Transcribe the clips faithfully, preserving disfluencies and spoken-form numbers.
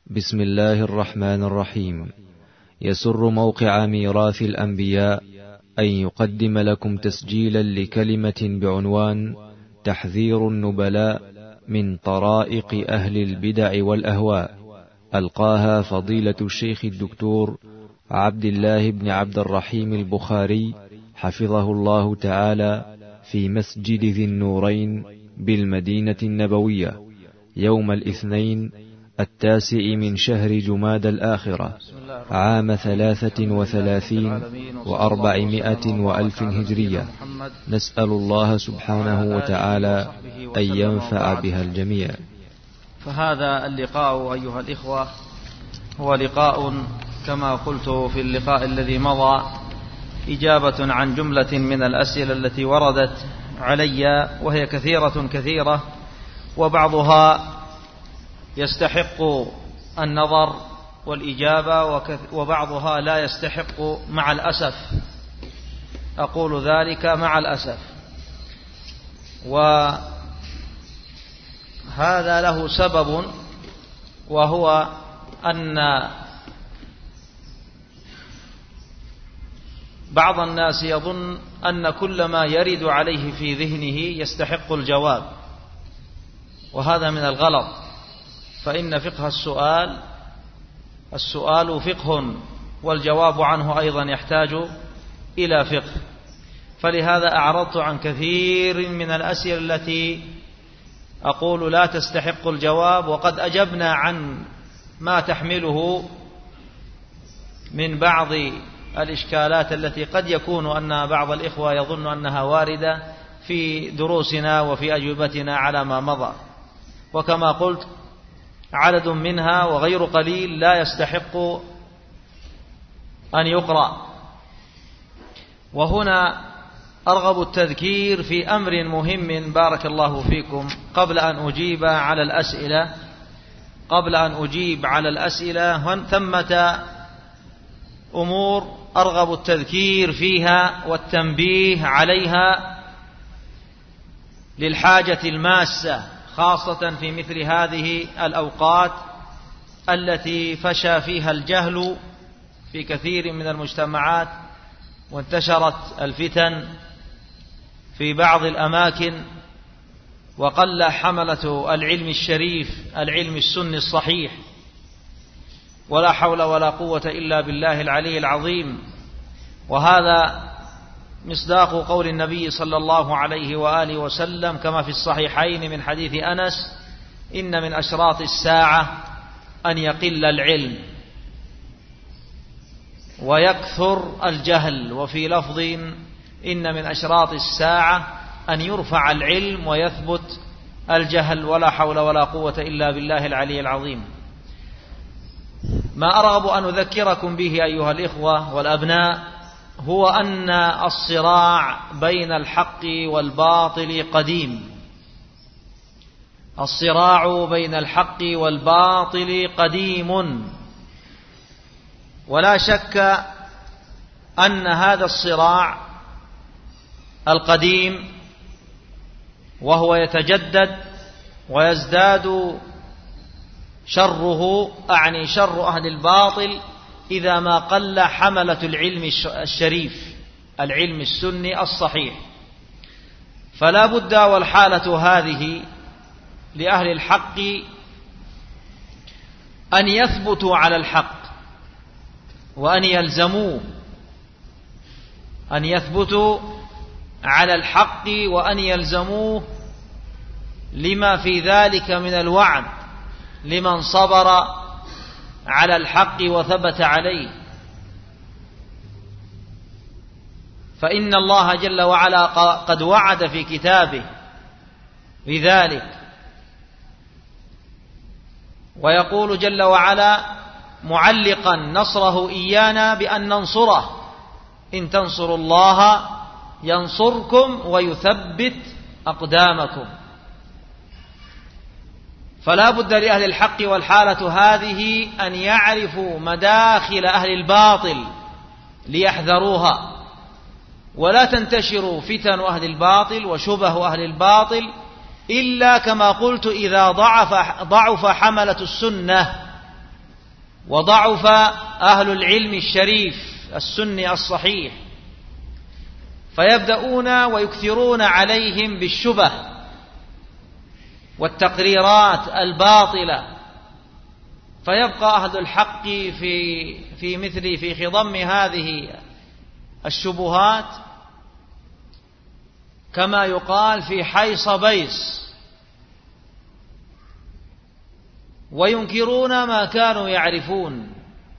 بسم الله الرحمن الرحيم. يسر موقع ميراث الأنبياء أن يقدم لكم تسجيلا لكلمة بعنوان تحذير النبلاء من طرائق أهل البدع والأهواء، ألقاها فضيلة الشيخ الدكتور عبد الله بن عبد الرحيم البخاري حفظه الله تعالى في مسجد ذي النورين بالمدينة النبوية يوم الاثنين التاسع من شهر جماد الآخرة عام ثلاثة وثلاثين وأربعمائة وألف هجرية. نسأل الله سبحانه وتعالى أن ينفع بها الجميع. فهذا اللقاء أيها الإخوة هو لقاء كما قلت في اللقاء الذي مضى إجابة عن جملة من الأسئلة التي وردت علي، وهي كثيرة كثيرة، وبعضها يستحق النظر والإجابة وبعضها لا يستحق مع الأسف. أقول ذلك مع الأسف، وهذا له سبب، وهو أن بعض الناس يظن أن كل ما يرد عليه في ذهنه يستحق الجواب، وهذا من الغلط. فإن فقه السؤال السؤال فقه، والجواب عنه أيضا يحتاج إلى فقه. فلهذا أعرضت عن كثير من الأسئلة التي أقول لا تستحق الجواب، وقد أجبنا عن ما تحمله من بعض الإشكالات التي قد يكون أن بعض الإخوة يظن أنها واردة في دروسنا وفي أجوبتنا على ما مضى. وكما قلت عدد منها وغير قليل لا يستحق أن يقرأ. وهنا أرغب التذكير في أمر مهم بارك الله فيكم قبل أن أجيب على الأسئلة قبل أن أجيب على الأسئلة ثمة أمور أرغب التذكير فيها والتنبيه عليها للحاجة الماسة، خاصة في مثل هذه الأوقات التي فشى فيها الجهل في كثير من المجتمعات، وانتشرت الفتن في بعض الأماكن، وقل حملة العلم الشريف العلم السني الصحيح، ولا حول ولا قوة إلا بالله العلي العظيم. وهذا مصداق قول النبي صلى الله عليه وآله وسلم كما في الصحيحين من حديث أنس: إن من أشراط الساعة أن يقل العلم ويكثر الجهل، وفي لفظ إن من أشراط الساعة أن يرفع العلم ويثبت الجهل، ولا حول ولا قوة إلا بالله العلي العظيم. ما أرغب أن أذكركم به أيها الإخوة والأبناء هو أن الصراع بين الحق والباطل قديم. الصراع بين الحق والباطل قديم، ولا شك أن هذا الصراع القديم وهو يتجدد ويزداد شره، أعني شر أهل الباطل، إذا ما قل حملة العلم الشريف العلم السني الصحيح. فلا بد والحالة هذه لأهل الحق أن يثبتوا على الحق وأن يلزموه، أن يثبتوا على الحق وأن يلزموه، لما في ذلك من الوعد لمن صبر على الحق وثبت عليه. فإن الله جل وعلا قد وعد في كتابه بذلك، ويقول جل وعلا معلقا نصره إيانا بأن ننصره: إن تنصروا الله ينصركم ويثبت أقدامكم. فلا بد لأهل الحق والحالة هذه أن يعرفوا مداخل أهل الباطل ليحذروها، ولا تنتشر فتن أهل الباطل وشبه أهل الباطل إلا كما قلت إذا ضعف ضعف حملة السنة وضعف أهل العلم الشريف السني الصحيح، فيبدأون ويكثرون عليهم بالشبه والتقريرات الباطلة، فيبقى أهل الحق في في مثل في خضم هذه الشبهات كما يقال في حيص بيص، وينكرون ما كانوا يعرفون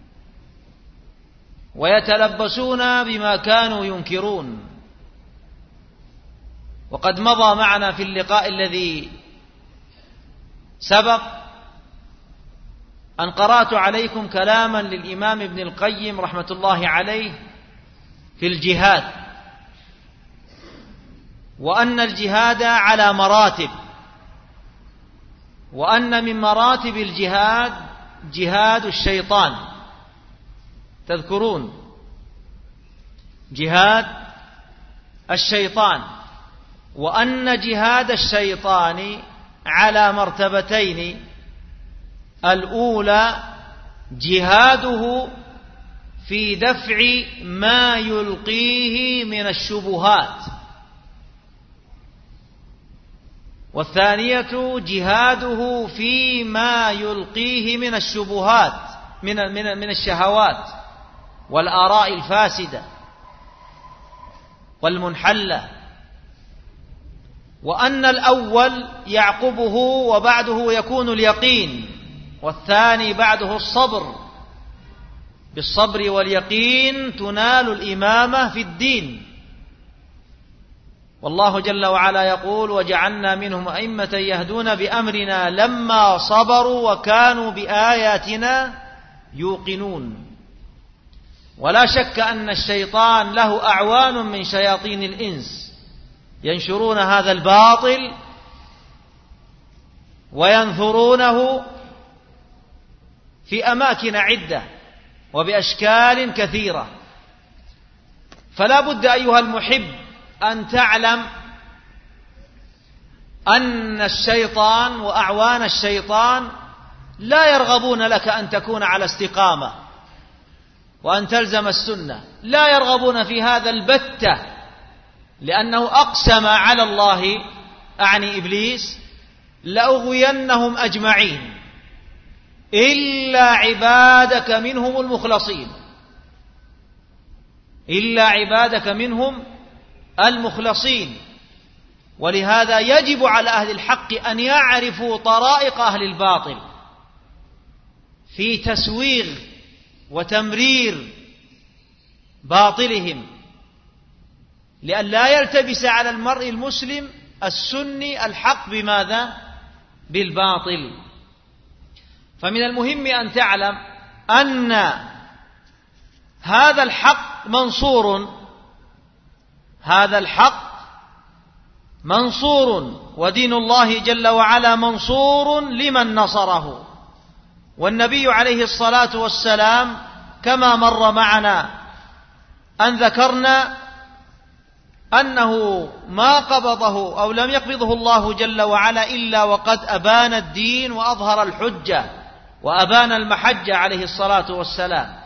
ويتلبسون بما كانوا ينكرون. وقد مضى معنا في اللقاء الذي سبق أن قرأت عليكم كلاما للإمام ابن القيم رحمة الله عليه في الجهاد، وأن الجهاد على مراتب، وأن من مراتب الجهاد جهاد الشيطان، تذكرون جهاد الشيطان، وأن جهاد الشيطان على مرتبتين: الأولى جهاده في دفع ما يلقيه من الشبهات، والثانية جهاده فيما يلقيه من الشبهات من من من الشهوات والآراء الفاسدة والمنحلة، وأن الأول يعقبه وبعده يكون اليقين، والثاني بعده الصبر. بالصبر واليقين تنال الإمامة في الدين. والله جل وعلا يقول: وجعلنا منهم أئمة يهدون بأمرنا لما صبروا وكانوا بآياتنا يوقنون. ولا شك أن الشيطان له أعوان من شياطين الإنس ينشرون هذا الباطل وينثرونه في أماكن عدة وبأشكال كثيرة. فلا بد أيها المحب أن تعلم أن الشيطان وأعوان الشيطان لا يرغبون لك أن تكون على استقامة وأن تلزم السنة، لا يرغبون في هذا البتة، لأنه أقسم على الله، أعني إبليس: لأغوينهم أجمعين إلا عبادك منهم المخلصين، إلا عبادك منهم المخلصين. ولهذا يجب على أهل الحق أن يعرفوا طرائق أهل الباطل في تسويغ وتمرير باطلهم، لأن لا يلتبس على المرء المسلم السني الحق بماذا؟ بالباطل. فمن المهم أن تعلم أن هذا الحق منصور، هذا الحق منصور، ودين الله جل وعلا منصور لمن نصره. والنبي عليه الصلاة والسلام كما مر معنا أن ذكرنا أنه ما قبضه أو لم يقبضه الله جل وعلا إلا وقد أبان الدين وأظهر الحجة وأبان المحجة عليه الصلاة والسلام.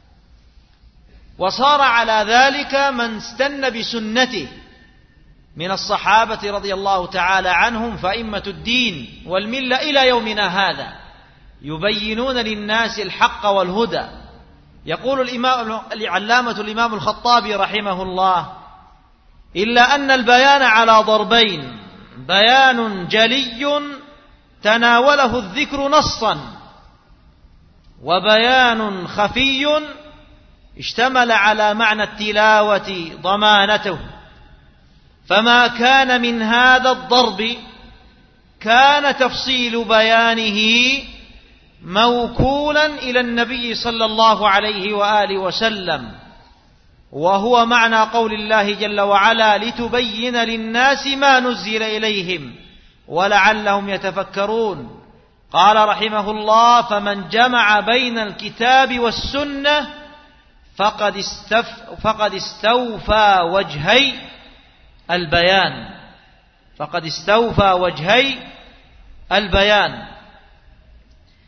وصار على ذلك من استنى بسنته من الصحابة رضي الله تعالى عنهم، فأئمة الدين والملة إلى يومنا هذا يبينون للناس الحق والهدى. يقول الإمام العلامة الإمام الخطابي رحمه الله: إلا أن البيان على ضربين: بيان جلي تناوله الذكر نصا، وبيان خفي اشتمل على معنى التلاوة ضمانته. فما كان من هذا الضرب كان تفصيل بيانه موكولا إلى النبي صلى الله عليه وآله وسلم، وهو معنى قول الله جل وعلا: لتبين للناس ما نزل إليهم ولعلهم يتفكرون. قال رحمه الله: فمن جمع بين الكتاب والسنة فقد, استف فقد استوفى وجهي البيان، فقد استوفى وجهي البيان.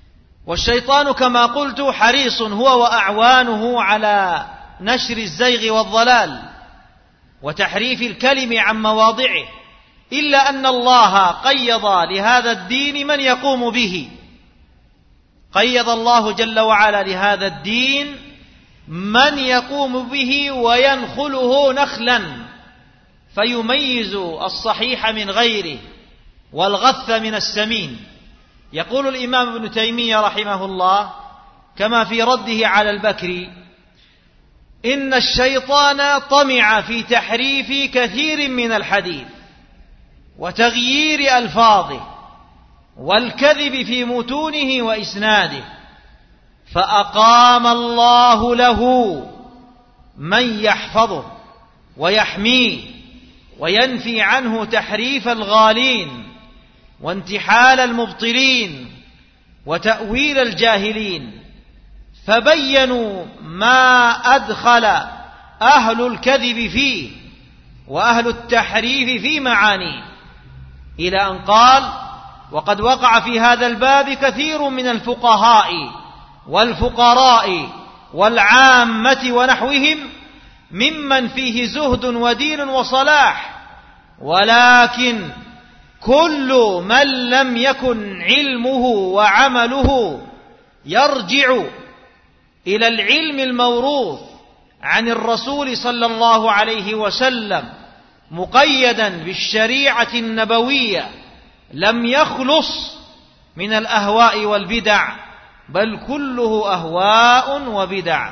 والشيطان كما قلت حريص هو وأعوانه على نشر الزيغ والضلال وتحريف الكلم عن مواضعه، إلا أن الله قيض لهذا الدين من يقوم به. قيض الله جل وعلا لهذا الدين من يقوم به وينخله نخلا فيميز الصحيح من غيره والغث من السمين. يقول الإمام ابن تيمية رحمه الله كما في رده على البكري: إن الشيطان طمع في تحريف كثير من الحديث وتغيير ألفاظه والكذب في متونه وإسناده، فأقام الله له من يحفظه ويحميه وينفي عنه تحريف الغالين وانتحال المبطلين وتأويل الجاهلين، فبينوا ما أدخل أهل الكذب فيه وأهل التحريف في معانيه، إلى أن قال: وقد وقع في هذا الباب كثير من الفقهاء والفقراء والعامة ونحوهم ممن فيه زهد ودين وصلاح، ولكن كل من لم يكن علمه وعمله يرجع إلى العلم الموروث عن الرسول صلى الله عليه وسلم مقيدا بالشريعة النبوية لم يخلص من الأهواء والبدع، بل كله أهواء وبدع.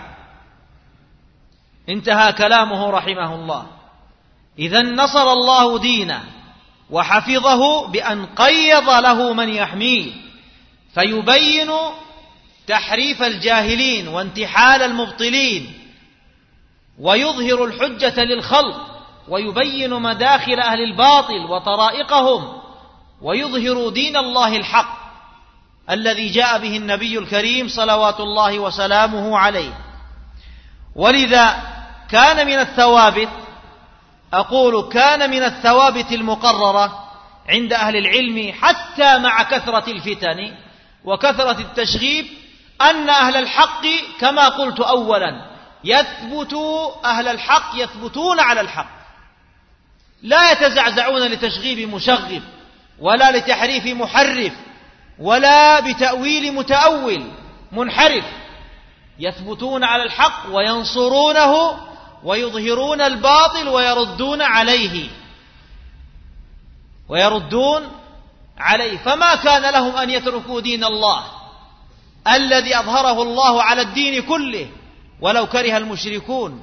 انتهى كلامه رحمه الله. إذن نصر الله دينه وحفظه بأن قيض له من يحميه فيبين تحريف الجاهلين وانتحال المبطلين ويظهر الحجة للخلق ويبين مداخل أهل الباطل وطرائقهم ويظهر دين الله الحق الذي جاء به النبي الكريم صلوات الله وسلامه عليه. ولذا كان من الثوابت، أقول كان من الثوابت المقررة عند أهل العلم حتى مع كثرة الفتن وكثرة التشغيب، أن أهل الحق كما قلت أولا يثبت أهل الحق يثبتون على الحق، لا يتزعزعون لتشغيب مشغب ولا لتحريف محرف ولا بتأويل متأول منحرف، يثبتون على الحق وينصرونه ويظهرون الباطل ويردون عليه ويردون عليه فما كان لهم أن يتركوا دين الله الذي أظهره الله على الدين كله ولو كره المشركون.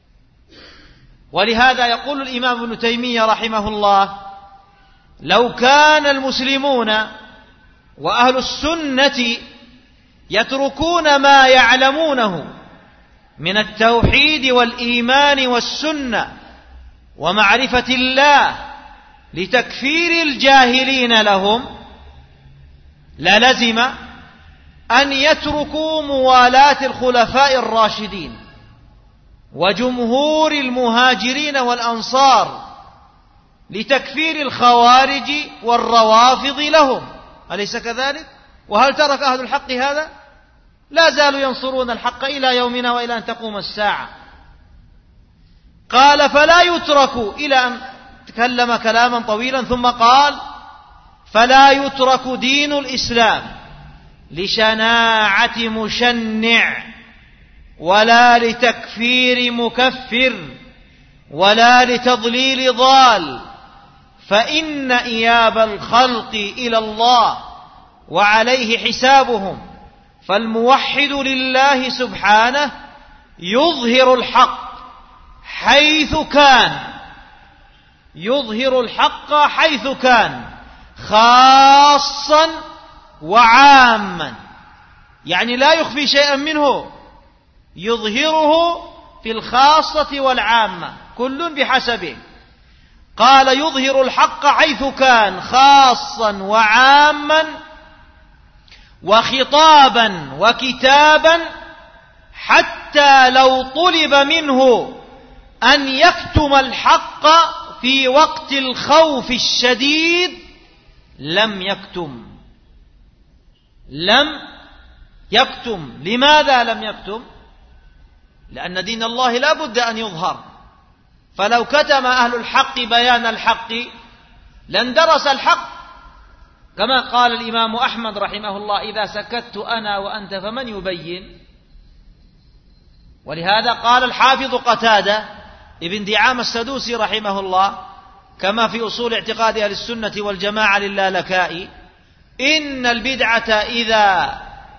ولهذا يقول الإمام ابن تيمية رحمه الله: لو كان المسلمون وأهل السنة يتركون ما يعلمونه من التوحيد والإيمان والسنة ومعرفة الله لتكفير الجاهلين لهم، للزم أن يتركوا موالاة الخلفاء الراشدين وجمهور المهاجرين والأنصار لتكفير الخوارج والروافض لهم، أليس كذلك؟ وهل ترك أهل الحق هذا؟ لا زالوا ينصرون الحق إلى يومنا وإلى أن تقوم الساعة. قال: فلا يترك، إلى أن تكلم كلاما طويلا ثم قال: فلا يترك دين الإسلام لشناعة مشنع ولا لتكفير مكفر ولا لتضليل ضال، فإن إياب الخلق إلى الله وعليه حسابهم، فالموحد لله سبحانه يظهر الحق حيث كان يظهر الحق حيث كان خاصا وعاما، يعني لا يخفي شيئا منه، يظهره في الخاصة والعامة كل بحسبه. قال: يظهر الحق حيث كان خاصا وعاما وخطابا وكتابا، حتى لو طلب منه أن يكتم الحق في وقت الخوف الشديد لم يكتم لم يكتم. لماذا لم يكتم؟ لأن دين الله لا بد أن يظهر، فلو كتم أهل الحق بيان الحق لاندرس الحق، كما قال الإمام أحمد رحمه الله: إذا سكت أنا وأنت فمن يبين؟ ولهذا قال الحافظ قتادة ابن دعامة السدوسي رحمه الله كما في أصول اعتقاد أهل السنة والجماعة للالكائي: إن البدعة إذا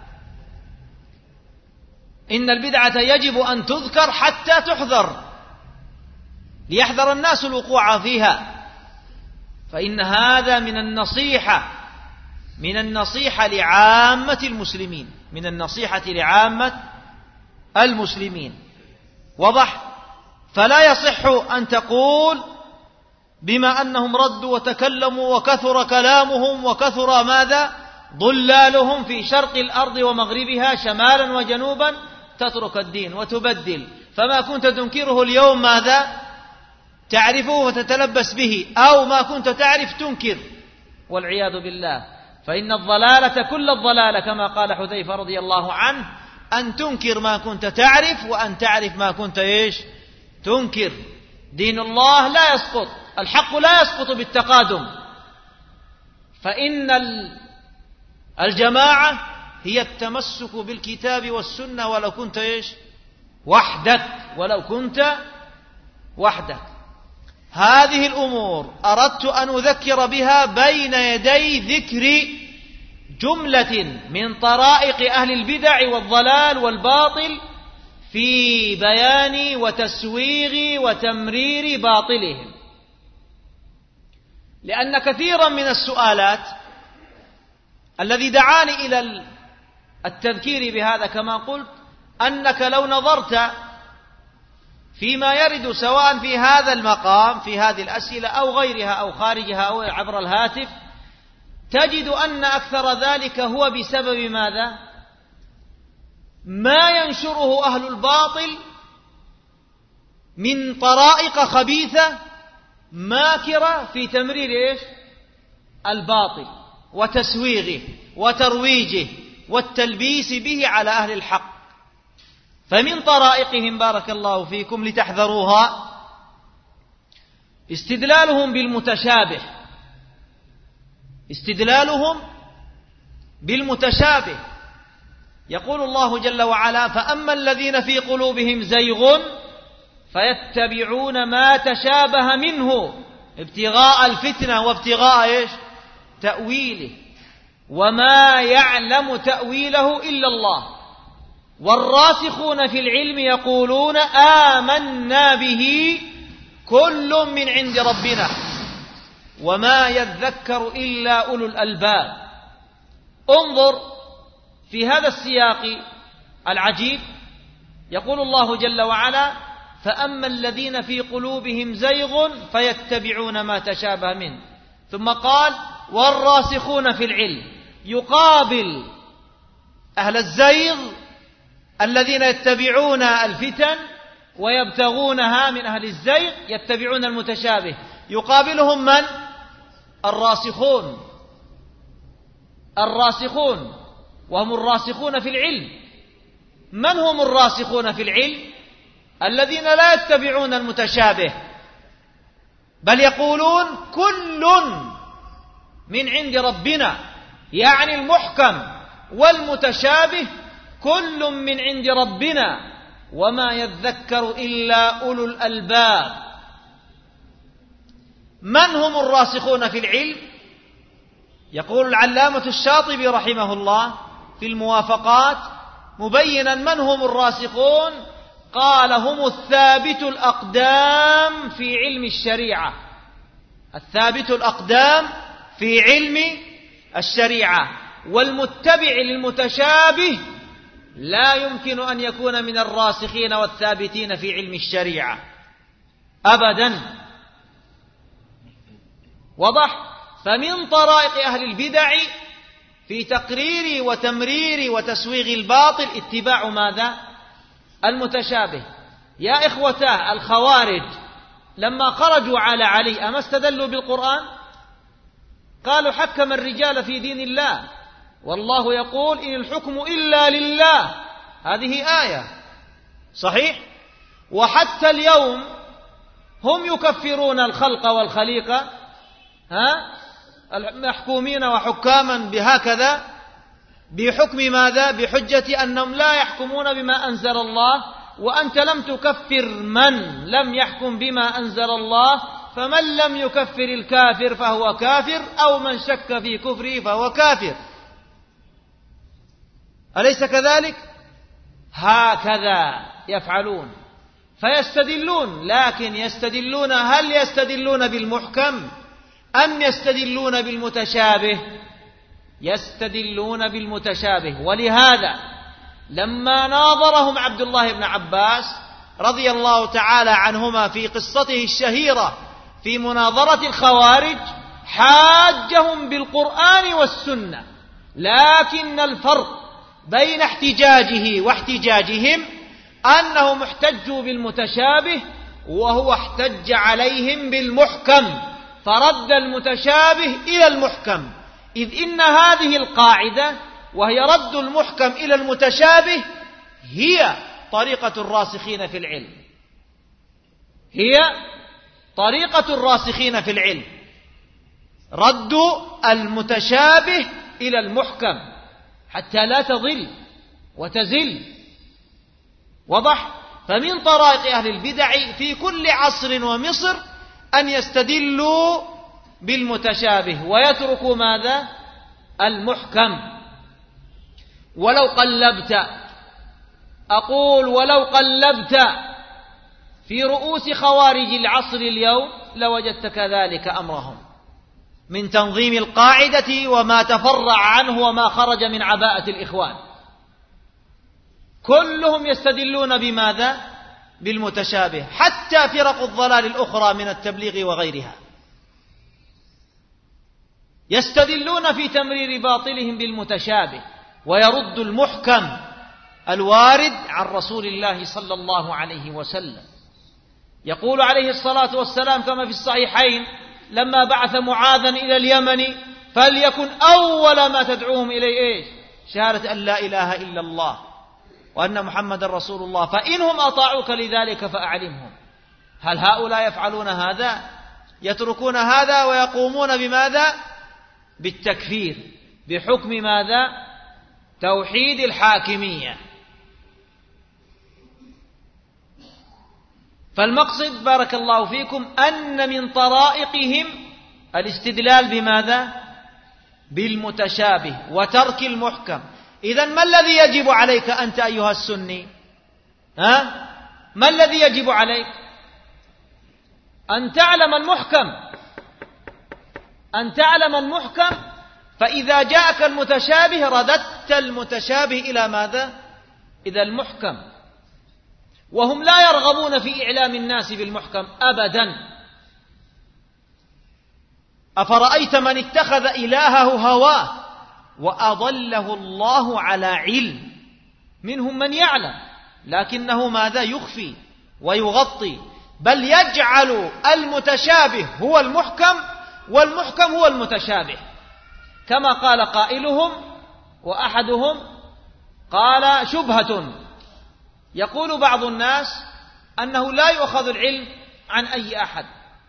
إن البدعة يجب أن تذكر حتى تحذر، ليحذر الناس الوقوع فيها، فإن هذا من النصيحة من النصيحة لعامة المسلمين من النصيحة لعامة المسلمين. وضح؟ فلا يصح أن تقول بما أنهم ردوا وتكلموا وكثر كلامهم وكثر ماذا ضلالهم في شرق الأرض ومغربها شمالا وجنوبا تترك الدين وتبدل، فما كنت تنكره اليوم ماذا تعرفه وتتلبس به، أو ما كنت تعرف تنكر، والعياذ بالله. فإن الضلالة كل الضلالة كما قال حذيفة رضي الله عنه: أن تنكر ما كنت تعرف وأن تعرف ما كنت إيش تنكر. دين الله لا يسقط، الحق لا يسقط بالتقادم، فإن الجماعة هي التمسك بالكتاب والسنة ولو كنت إيش وحدك ولو كنت وحدك. هذه الأمور أردت أن أذكر بها بين يدي ذكر جملة من طرائق أهل البدع والضلال والباطل في بيان وتسويغ وتمرير باطلهم، لأن كثيرا من السؤالات الذي دعاني إلى التذكير بهذا كما قلت أنك لو نظرت فيما يرد سواء في هذا المقام في هذه الأسئلة أو غيرها أو خارجها أو عبر الهاتف، تجد أن أكثر ذلك هو بسبب ماذا؟ ما ينشره أهل الباطل من طرائق خبيثة ماكرة في تمرير إيش؟ الباطل وتسويغه وترويجه والتلبيس به على أهل الحق. فمن طرائقهم بارك الله فيكم لتحذروها استدلالهم بالمتشابه استدلالهم بالمتشابه يقول الله جل وعلا: فأما الذين في قلوبهم زيغ فيتبعون ما تشابه منه ابتغاء الفتنة وابتغاء إيش؟ تأويله، وما يعلم تأويله إلا الله، والراسخون في العلم يقولون آمنا به كل من عند ربنا وما يذكر إلا أولو الألباب. انظر في هذا السياق العجيب، يقول الله جل وعلا: فأما الذين في قلوبهم زيغ فيتبعون ما تشابه منه، ثم قال: والراسخون في العلم، يقابل أهل الزيغ الذين يتبعون الفتن ويبتغونها من أهل الزيغ يتبعون المتشابه، يقابلهم من؟ الراسخون الراسخون وهم الراسخون في العلم. من هم الراسخون في العلم؟ الذين لا يتبعون المتشابه بل يقولون كل من عند ربنا، يعني المحكم والمتشابه كل من عند ربنا وما يذكر إلا أولو الألباب. من هم الراسخون في العلم؟ يقول العلامة الشاطبي رحمه الله في الموافقات مبينا من هم الراسخون، قال: هم الثابت الأقدام في علم الشريعة الثابت الأقدام في علم الشريعة والمتبع للمتشابه لا يمكن أن يكون من الراسخين والثابتين في علم الشريعة أبدا. وضح؟ فمن طرائق أهل البدع في تقرير وتمرير وتسويغ الباطل اتباع ماذا؟ المتشابه. يا إخوتاه الخوارج لما خرجوا على علي أما استدلوا بالقرآن؟ قالوا: حكم الرجال في دين الله والله يقول إن الحكم إلا لله، هذه آية صحيح. وحتى اليوم هم يكفرون الخلق والخليقة، ها محكومين وحكاما بهكذا، بحكم ماذا؟ بحجة أنهم لا يحكمون بما أنزل الله، وأنت لم تكفر من لم يحكم بما أنزل الله، فمن لم يكفر الكافر فهو كافر، أو من شك في كفره فهو كافر، أليس كذلك؟ هكذا يفعلون، فيستدلون، لكن يستدلون، هل يستدلون بالمحكم أم يستدلون بالمتشابه؟ يستدلون بالمتشابه. ولهذا لما ناظرهم عبد الله بن عباس رضي الله تعالى عنهما في قصته الشهيرة في مناظرة الخوارج، حاجهم بالقرآن والسنة، لكن الفرق بين احتجاجه واحتجاجهم أنهم احتجوا بالمتشابه وهو احتج عليهم بالمحكم، فرد المتشابه إلى المحكم، إذ إن هذه القاعدة وهي رد المحكم إلى المتشابه هي طريقة الراسخين في العلم، هي طريقة الراسخين في العلم، رد المتشابه إلى المحكم حتى لا تضل وتزل. وضح؟ فمن طرائق أهل البدع في كل عصر ومصر أن يستدلوا بالمتشابه ويتركوا ماذا؟ المحكم. ولو قلبت، أقول ولو قلبت في رؤوس خوارج العصر اليوم لوجدت كذلك أمرهم، من تنظيم القاعدة وما تفرع عنه وما خرج من عباءة الإخوان، كلهم يستدلون بماذا؟ بالمتشابه، حتى فرق الضلال الأخرى من التبليغ وغيرها يستدلون في تمرير باطلهم بالمتشابه، ويرد المحكم الوارد عن رسول الله صلى الله عليه وسلم. يقول عليه الصلاة والسلام كما في الصحيحين لما بعث معاذا إلى اليمن: فليكن أول ما تدعوهم إليه إيش؟ شهادة أن لا إله إلا الله وأن محمد رسول الله، فإنهم أطاعوك لذلك فأعلمهم. هل هؤلاء يفعلون هذا؟ يتركون هذا ويقومون بماذا؟ بالتكفير، بحكم ماذا؟ توحيد الحاكمية. فالمقصد بارك الله فيكم أن من طرائقهم الاستدلال بماذا؟ بالمتشابه وترك المحكم. إذن ما الذي يجب عليك أنت أيها السني؟ ها؟ ما الذي يجب عليك؟ أن تعلم المحكم، أن تعلم المحكم، فإذا جاءك المتشابه رددت المتشابه إلى ماذا؟ إلى المحكم. وهم لا يرغبون في إعلام الناس بالمحكم أبدا. أفرأيت من اتخذ إلهه هواه وأضله الله على علم؟ منهم من يعلم لكنه ماذا؟ يخفي ويغطي، بل يجعل المتشابه هو المحكم والمحكم هو المتشابه، كما قال قائلهم وأحدهم قال: شبهة. يقول بعض الناس أنه لا يؤخذ العلم عن أي أحد،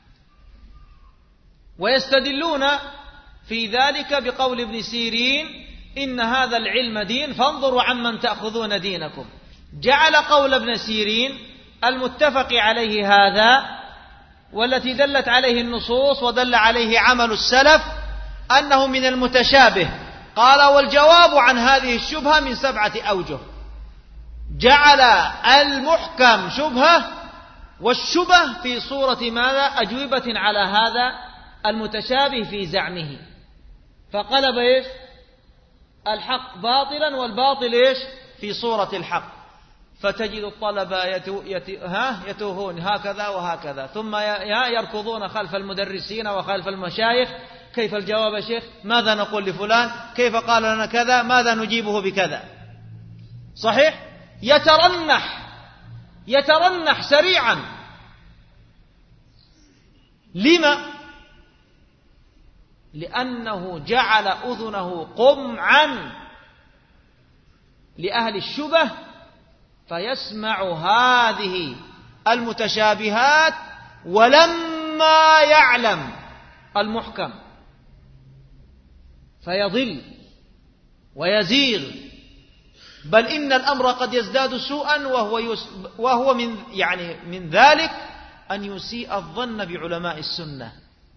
ويستدلون في ذلك بقول ابن سيرين: إن هذا العلم دين فانظروا عمن تأخذون دينكم. جعل قول ابن سيرين المتفق عليه هذا والتي دلت عليه النصوص ودل عليه عمل السلف أنه من المتشابه. قال: والجواب عن هذه الشبهة من سبعة أوجه. جعل المحكم شبهة، والشبه في صورة ماذا؟ أجوبة على هذا المتشابه في زعمه، فقلب إيش؟ الحق باطلا والباطل إيش؟ في صورة الحق. فتجد الطلبة يتو يتو ها يتوهون هكذا وهكذا، ثم يركضون خلف المدرسين وخلف المشايخ: كيف الجواب يا شيخ؟ ماذا نقول لفلان؟ كيف قال لنا كذا؟ ماذا نجيبه بكذا؟ صحيح؟ يترنح يترنح سريعا. لما؟ لأنه جعل أذنه قمعا لأهل الشبه فيسمع هذه المتشابهات ولما يعلم المحكم فيضل ويزيغ، بل إن الأمر قد يزداد سوءا، وهو يس وهو من يعني من ذلك أن يسيء الظن بعلماء السنة،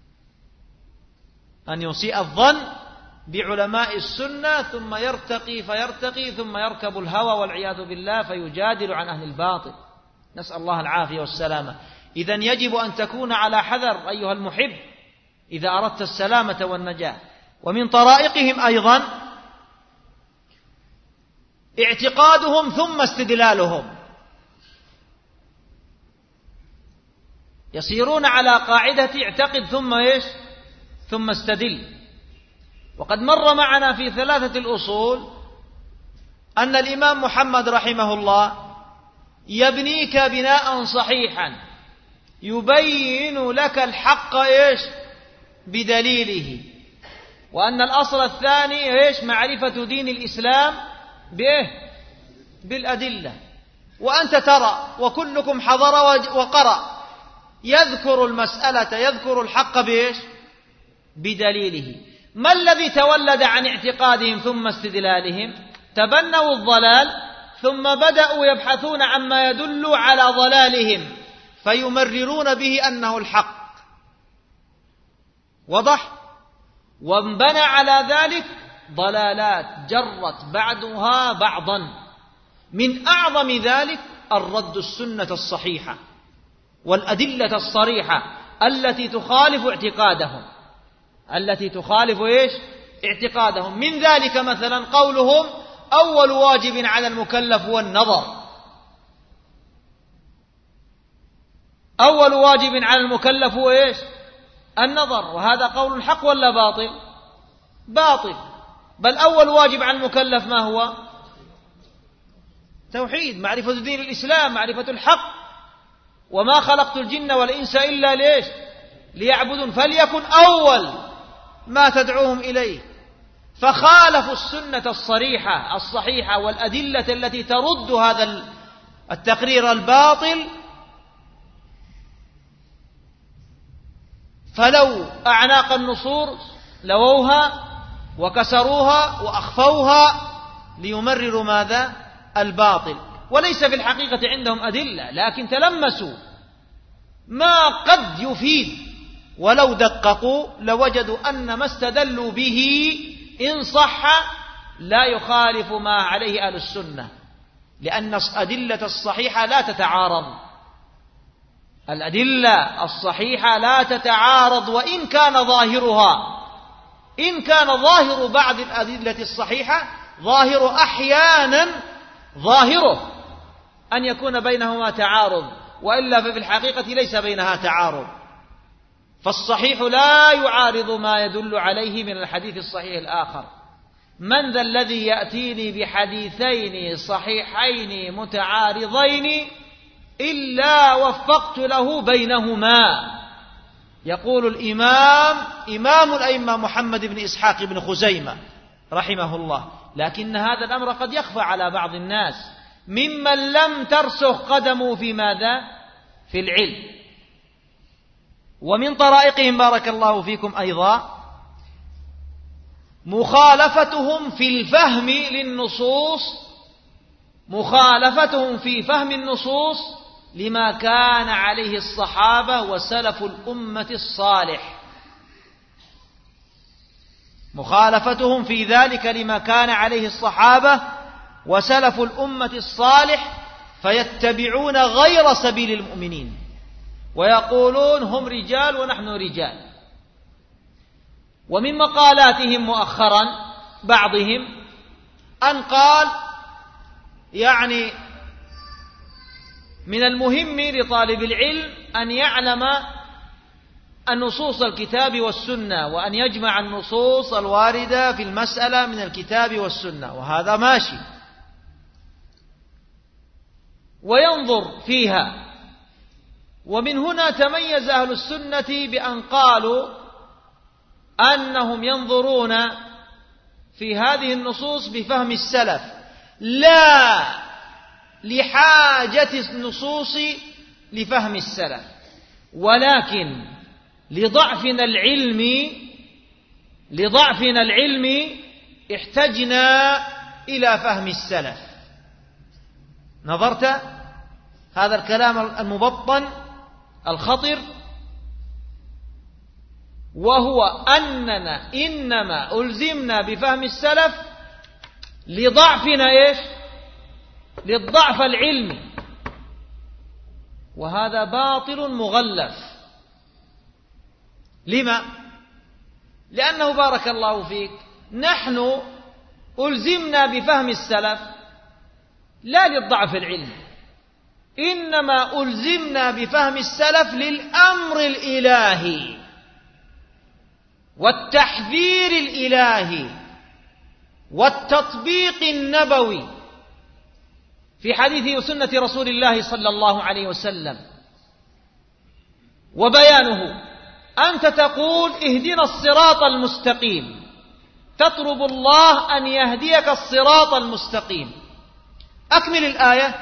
أن يسيء الظن بعلماء السنة ثم يرتقي فيرتقي ثم يركب الهوى والعياذ بالله فيجادل عن أهل الباطل، نسأل الله العافية والسلامة. إذن يجب أن تكون على حذر أيها المحب إذا أردت السلامة والنجاة. ومن طرائقهم أيضا اعتقادهم ثم استدلالهم، يسيرون على قاعدة اعتقد ثم إيش ثم استدل. وقد مر معنا في ثلاثة الأصول أن الإمام محمد رحمه الله يبنيك بناء صحيحا يبين لك الحق إيش بدليله، وأن الأصل الثاني إيش معرفة دين الإسلام بإيه بالأدلة. وأنت ترى وكلكم حضر وقرأ يذكر المسألة يذكر الحق بإيش بدليله. ما الذي تولد عن اعتقادهم ثم استدلالهم؟ تبنوا الضلال ثم بدأوا يبحثون عما يدل على ضلالهم فيمررون به أنه الحق، وضح؟ وانبنى على ذلك ضلالات جرت بعضها بعضا، من أعظم ذلك الرد السنة الصحيحة والأدلة الصريحة التي تخالف اعتقادهم التي تخالف إيش اعتقادهم. من ذلك مثلا قولهم أول واجب على المكلف هو النظر، أول واجب على المكلف هو إيش النظر، وهذا قول حق ولا باطل؟ باطل، بل أول واجب على المكلف ما هو؟ توحيد، معرفة دين الإسلام، معرفة الحق. وما خلقت الجن والإنس إلا ليش ليعبدون، فليكن أول ما تدعوهم إليه. فخالفوا السنة الصريحة الصحيحة والأدلة التي ترد هذا التقرير الباطل، فلو أعناق النصور لووها وكسروها وأخفوها ليمرروا ماذا؟ الباطل. وليس في الحقيقة عندهم أدلة، لكن تلمسوا ما قد يفيد، ولو دققوا لوجدوا أن ما استدلوا به إن صح لا يخالف ما عليه أهل السنة، لأن الأدلة الصحيحة لا تتعارض، الأدلة الصحيحة لا تتعارض، وإن كان ظاهرها إن كان ظاهر بعض الأدلة الصحيحة ظاهر أحيانا ظاهره أن يكون بينهما تعارض، وإلا ففي الحقيقة ليس بينها تعارض. فالصحيح لا يعارض ما يدل عليه من الحديث الصحيح الآخر. من ذا الذي يأتيني بحديثين صحيحين متعارضين إلا وفقت له بينهما؟ يقول الإمام إمام الأئمة محمد بن إسحاق بن خزيمة رحمه الله. لكن هذا الأمر قد يخفى على بعض الناس ممن لم ترسخ قدمه في ماذا؟ في العلم. ومن طرائقهم بارك الله فيكم أيضا مخالفتهم في الفهم للنصوص مخالفتهم في فهم النصوص لما كان عليه الصحابة وسلف الأمة الصالح مخالفتهم في ذلك لما كان عليه الصحابة وسلف الأمة الصالح، فيتبعون غير سبيل المؤمنين ويقولون هم رجال ونحن رجال. ومن مقالاتهم مؤخرا بعضهم أن قال يعني من المهم لطالب العلم أن يعلم النصوص الكتاب والسنة، وأن يجمع النصوص الواردة في المسألة من الكتاب والسنة، وهذا ماشي، وينظر فيها. ومن هنا تميز أهل السنة بأن قالوا أنهم ينظرون في هذه النصوص بفهم السلف، لا لحاجة النصوص لفهم السلف، ولكن لضعفنا العلمي لضعفنا العلمي احتجنا إلى فهم السلف. نظرت هذا الكلام المبطن الخطر، وهو أننا إنما ألزمنا بفهم السلف لضعفنا إيش؟ للضعف العلمي، وهذا باطل مغلف. لما؟ لأنه بارك الله فيك نحن ألزمنا بفهم السلف لا للضعف العلمي، إنما ألزمنا بفهم السلف للأمر الإلهي والتحذير الإلهي والتطبيق النبوي في حديث وسنة رسول الله صلى الله عليه وسلم. وبيانه أنت تقول اهدنا الصراط المستقيم، تطلب الله أن يهديك الصراط المستقيم. أكمل الآية: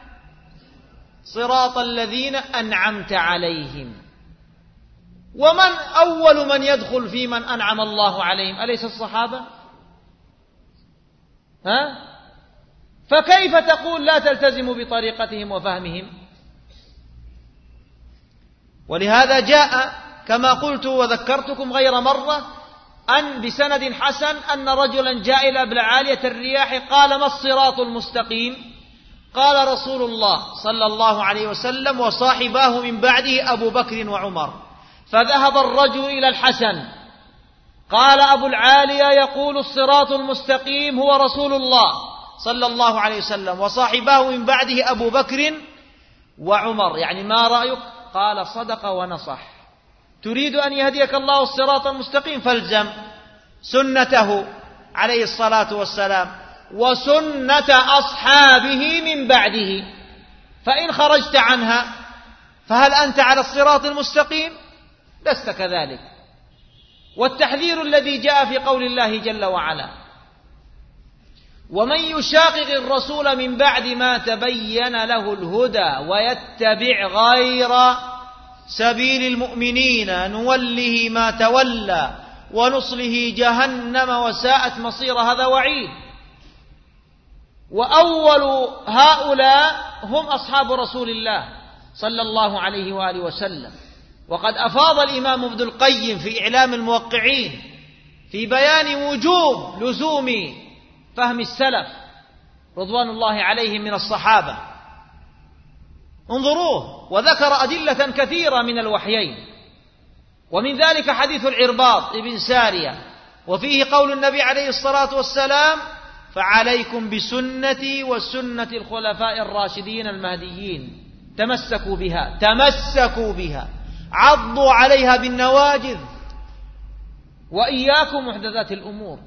صراط الذين أنعمت عليهم. ومن أول من يدخل في من أنعم الله عليهم؟ أليس الصحابة؟ ها؟ فكيف تقول لا تلتزم بطريقتهم وفهمهم؟ ولهذا جاء كما قلت وذكرتكم غير مرة أن بسند حسن أن رجلا جاء إلى ابن عالية الرياح قال: ما الصراط المستقيم؟ قال رسول الله صلى الله عليه وسلم وصاحباه من بعده أبو بكر وعمر. فذهب الرجل إلى الحسن قال: أبو العالية يقول الصراط المستقيم هو رسول الله صلى الله عليه وسلم وصاحباه من بعده أبو بكر وعمر، يعني ما رأيك؟ قال: صدق ونصح. تريد أن يهديك الله الصراط المستقيم فالزم سنته عليه الصلاة والسلام وسنة أصحابه من بعده، فإن خرجت عنها فهل أنت على الصراط المستقيم؟ لست كذلك. والتحذير الذي جاء في قول الله جل وعلا: ومن يشاقق الرسول من بعد ما تبين له الهدى ويتبع غير سبيل المؤمنين نوله ما تولى ونصله جهنم وساءت مصير. هذا وعيد. وأول هؤلاء هم أصحاب رسول الله صلى الله عليه وآله وسلم. وقد أفاض الإمام ابن القيم في إعلام الموقعين في بيان وجوب لزوم فهم السلف رضوان الله عليهم من الصحابة. انظروه، وذكر أدلة كثيرة من الوحيين، ومن ذلك حديث العرباض ابن سارية، وفيه قول النبي عليه الصلاة والسلام: فعليكم بسنتي وسنة الخلفاء الراشدين المهديين، تمسكوا بها تمسكوا بها عضوا عليها بالنواجذ وإياكم محدثات الأمور،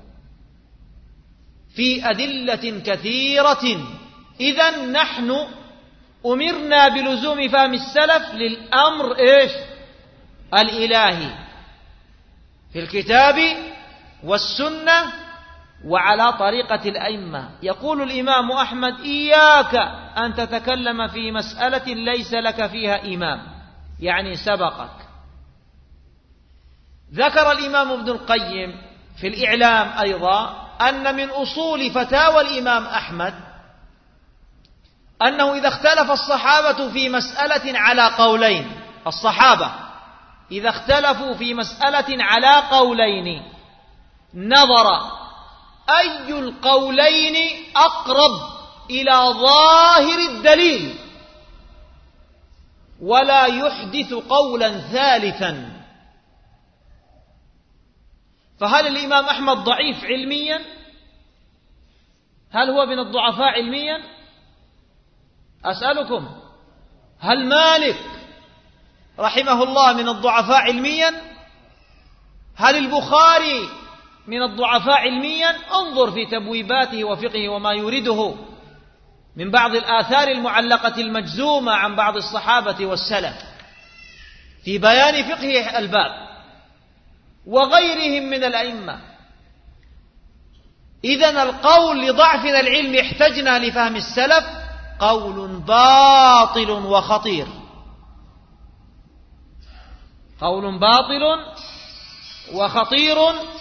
في أدلة كثيرة. إذن نحن أمرنا بلزوم فهم السلف للأمر إيش؟ الإلهي في الكتاب والسنة وعلى طريقة الأئمة. يقول الإمام أحمد: إياك أن تتكلم في مسألة ليس لك فيها إمام، يعني سبقك. ذكر الإمام ابن القيم في الإعلام أيضا أن من أصول فتاوى الإمام أحمد أنه إذا اختلف الصحابة في مسألة على قولين، الصحابة إذا اختلفوا في مسألة على قولين نظر أي القولين أقرب إلى ظاهر الدليل ولا يحدث قولا ثالثا. فهل الإمام أحمد ضعيف علميا؟ هل هو من الضعفاء علميا؟ أسألكم، هل مالك رحمه الله من الضعفاء علميا؟ هل البخاري من الضعفاء علميا؟ انظر في تبويباته وفقه وما يورده من بعض الآثار المعلقة المجزومة عن بعض الصحابة والسلف في بيان فقه الباب. وغيرهم من الأئمة. إذن القول لضعفنا العلم احتجنا لفهم السلف قول باطل وخطير، قول باطل وخطير.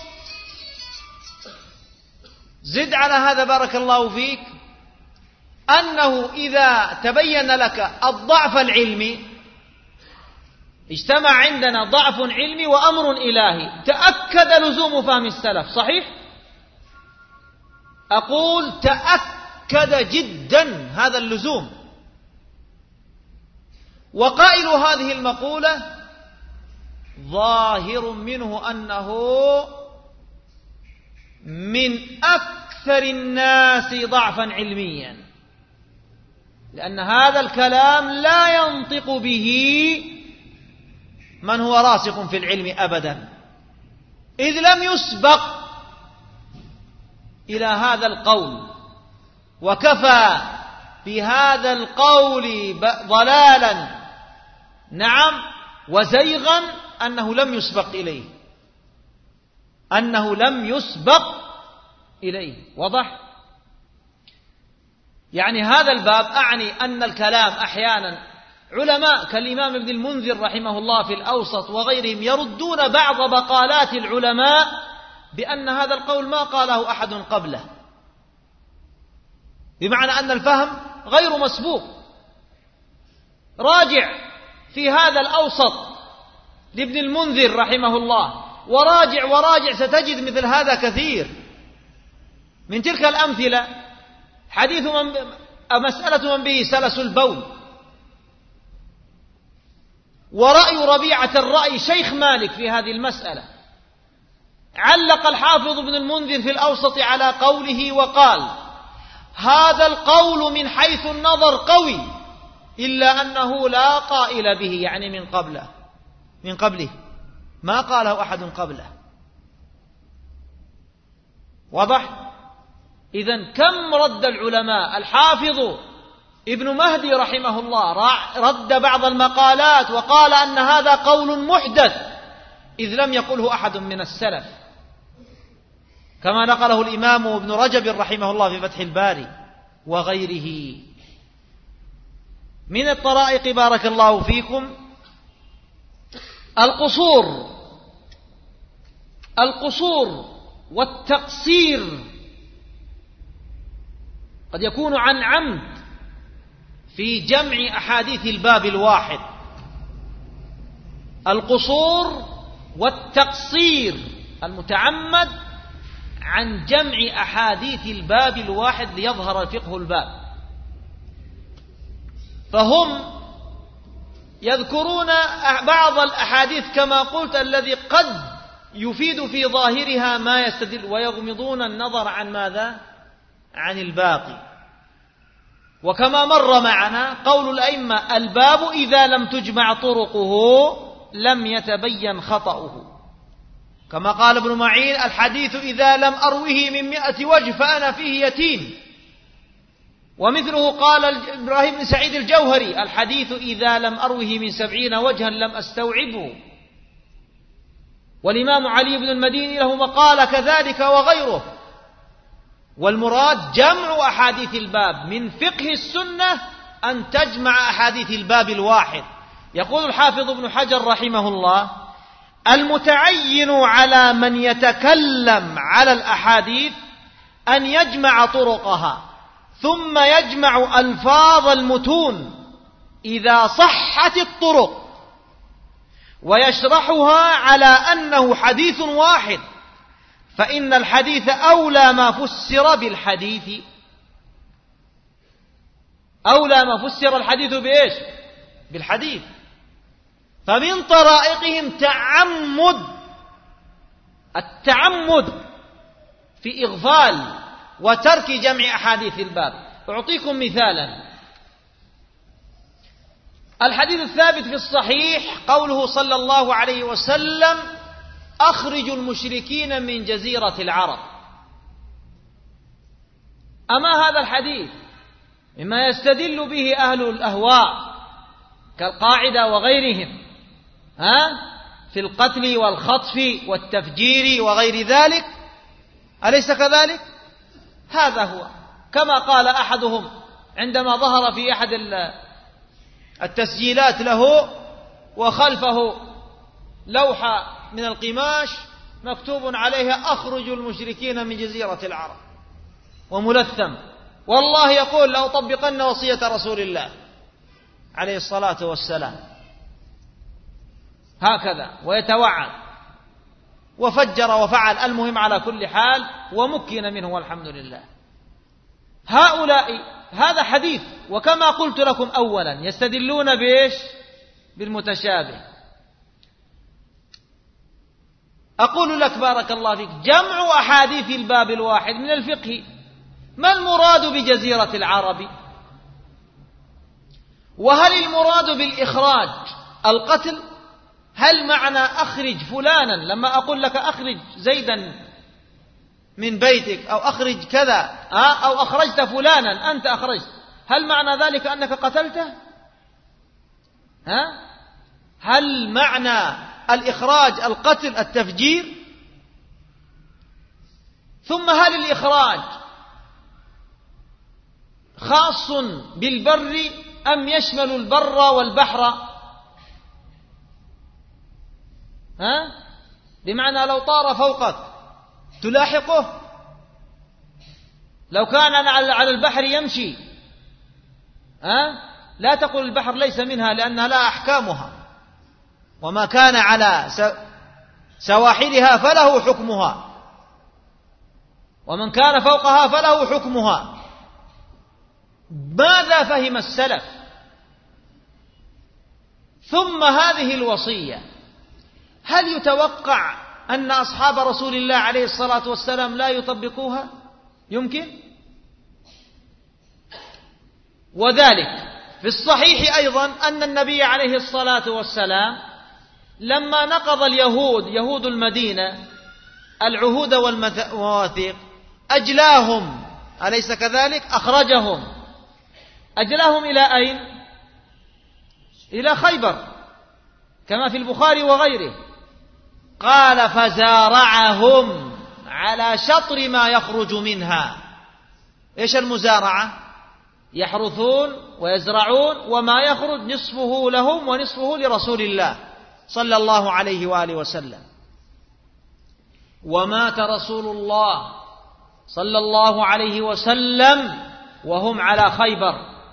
زد على هذا بارك الله فيك أنه إذا تبين لك الضعف العلمي، اجتمع عندنا ضعف علمي وأمر إلهي، تأكد لزوم فهم السلف. صحيح؟ أقول تأكد جدا هذا اللزوم. وقائل هذه المقولة ظاهر منه أنه من أكثر الناس ضعفا علميا، لأن هذا الكلام لا ينطق به من هو راسخ في العلم أبدا، إذ لم يسبق إلى هذا القول. وكفى بهذا القول ضلالا نعم وزيغا أنه لم يسبق إليه، أنه لم يسبق إليه. واضح؟ يعني هذا الباب أعني أن الكلام أحيانا علماء كالإمام ابن المنذر رحمه الله في الأوسط وغيرهم يردون بعض مقالات العلماء بأن هذا القول ما قاله أحد قبله، بمعنى أن الفهم غير مسبوق. راجع في هذا الأوسط لابن المنذر رحمه الله، وراجع وراجع ستجد مثل هذا كثير. من تلك الأمثلة حديث من مسألة من به سلس البول، ورأي ربيعة الرأي شيخ مالك في هذه المسألة. علق الحافظ ابن المنذر في الأوسط على قوله وقال: هذا القول من حيث النظر قوي، إلا أنه لا قائل به، يعني من قبله من قبله ما قاله أحد قبله. واضح؟ إذن كم رد العلماء. الحافظ ابن مهدي رحمه الله رد بعض المقالات وقال أن هذا قول محدث، إذ لم يقله أحد من السلف، كما نقله الإمام ابن رجب رحمه الله في فتح الباري وغيره. من الطرائق بارك الله فيكم القصور القصور والتقصير، قد يكون عن عمد في جمع أحاديث الباب الواحد. القصور والتقصير المتعمد عن جمع أحاديث الباب الواحد ليظهر فقه الباب. فهم يذكرون بعض الأحاديث كما قلت الذي قد يفيد في ظاهرها ما يستدل، ويغمضون النظر عن ماذا؟ عن الباقي. وكما مر معنا قول الأئمة: الباب إذا لم تجمع طرقه لم يتبين خطأه. كما قال ابن معين: الحديث إذا لم أروه من مئة وجه فأنا فيه يتيم. ومثله قال إبراهيم بن سعيد الجوهري: الحديث إذا لم أروه من سبعين وجها لم أستوعبه. والإمام علي بن المديني له مقال كذلك وغيره. والمراد جمع أحاديث الباب. من فقه السنة أن تجمع أحاديث الباب الواحد. يقول الحافظ ابن حجر رحمه الله: المتعين على من يتكلم على الأحاديث أن يجمع طرقها، ثم يجمع ألفاظ المتون إذا صحت الطرق، ويشرحها على أنه حديث واحد، فإن الحديث أولى ما فسر بالحديث أولى ما فسر الحديث بإيش؟ بالحديث. فمن طرائقهم تعمد التعمد في إغفال وترك جمع أحاديث الباب. أعطيكم مثالا: الحديث الثابت في الصحيح قوله صلى الله عليه وسلم: أخرجوا المشركين من جزيرة العرب. أما هذا الحديث مما يستدل به أهل الأهواء كالقاعدة وغيرهم، ها؟ في القتل والخطف والتفجير وغير ذلك، أليس كذلك؟ هذا هو. كما قال أحدهم عندما ظهر في أحد التسجيلات له وخلفه لوحة من القماش مكتوب عليها أخرج المشركين من جزيرة العرب، وملثم، والله يقول لأطبقن وصية رسول الله عليه الصلاة والسلام، هكذا، ويتوعد وفجر وفعل. المهم على كل حال ومكن منه والحمد لله. هؤلاء هذا حديث، وكما قلت لكم أولا يستدلون بإيش؟ بالمتشابه. أقول لك بارك الله فيك، جمع أحاديث الباب الواحد من الفقه. ما المراد بجزيرة العرب؟ وهل المراد بالإخراج القتل؟ هل معنى أخرج فلانا لما أقول لك أخرج زيدا من بيتك أو أخرج كذا أو أخرجت فلانا أنت أخرجت، هل معنى ذلك أنك قتلته؟ ها؟ هل معنى الإخراج القتل التفجير؟ ثم هل الإخراج خاص بالبر أم يشمل البر والبحر؟ ها؟ بمعنى لو طار فوقك تلاحقه، لو كان على البحر يمشي، ها؟ لا تقل البحر ليس منها لأنها لا أحكامها، وما كان على سواحلها فله حكمها، ومن كان فوقها فله حكمها. ماذا فهم السلف؟ ثم هذه الوصية، هل يتوقع أن أصحاب رسول الله عليه الصلاة والسلام لا يطبقوها؟ يمكن. وذلك في الصحيح أيضا أن النبي عليه الصلاة والسلام لما نقض اليهود يهود المدينة العهود والمواثيق أجلاهم، أليس كذلك؟ أخرجهم، أجلاهم إلى أين؟ إلى خيبر كما في البخاري وغيره. قال فزارعهم على شطر ما يخرج منها. إيش المزارعة؟ يحرثون ويزرعون وما يخرج نصفه لهم ونصفه لرسول الله صلى الله عليه وآله وسلم. ومات رسول الله صلى الله عليه وسلم وهم على خيبر،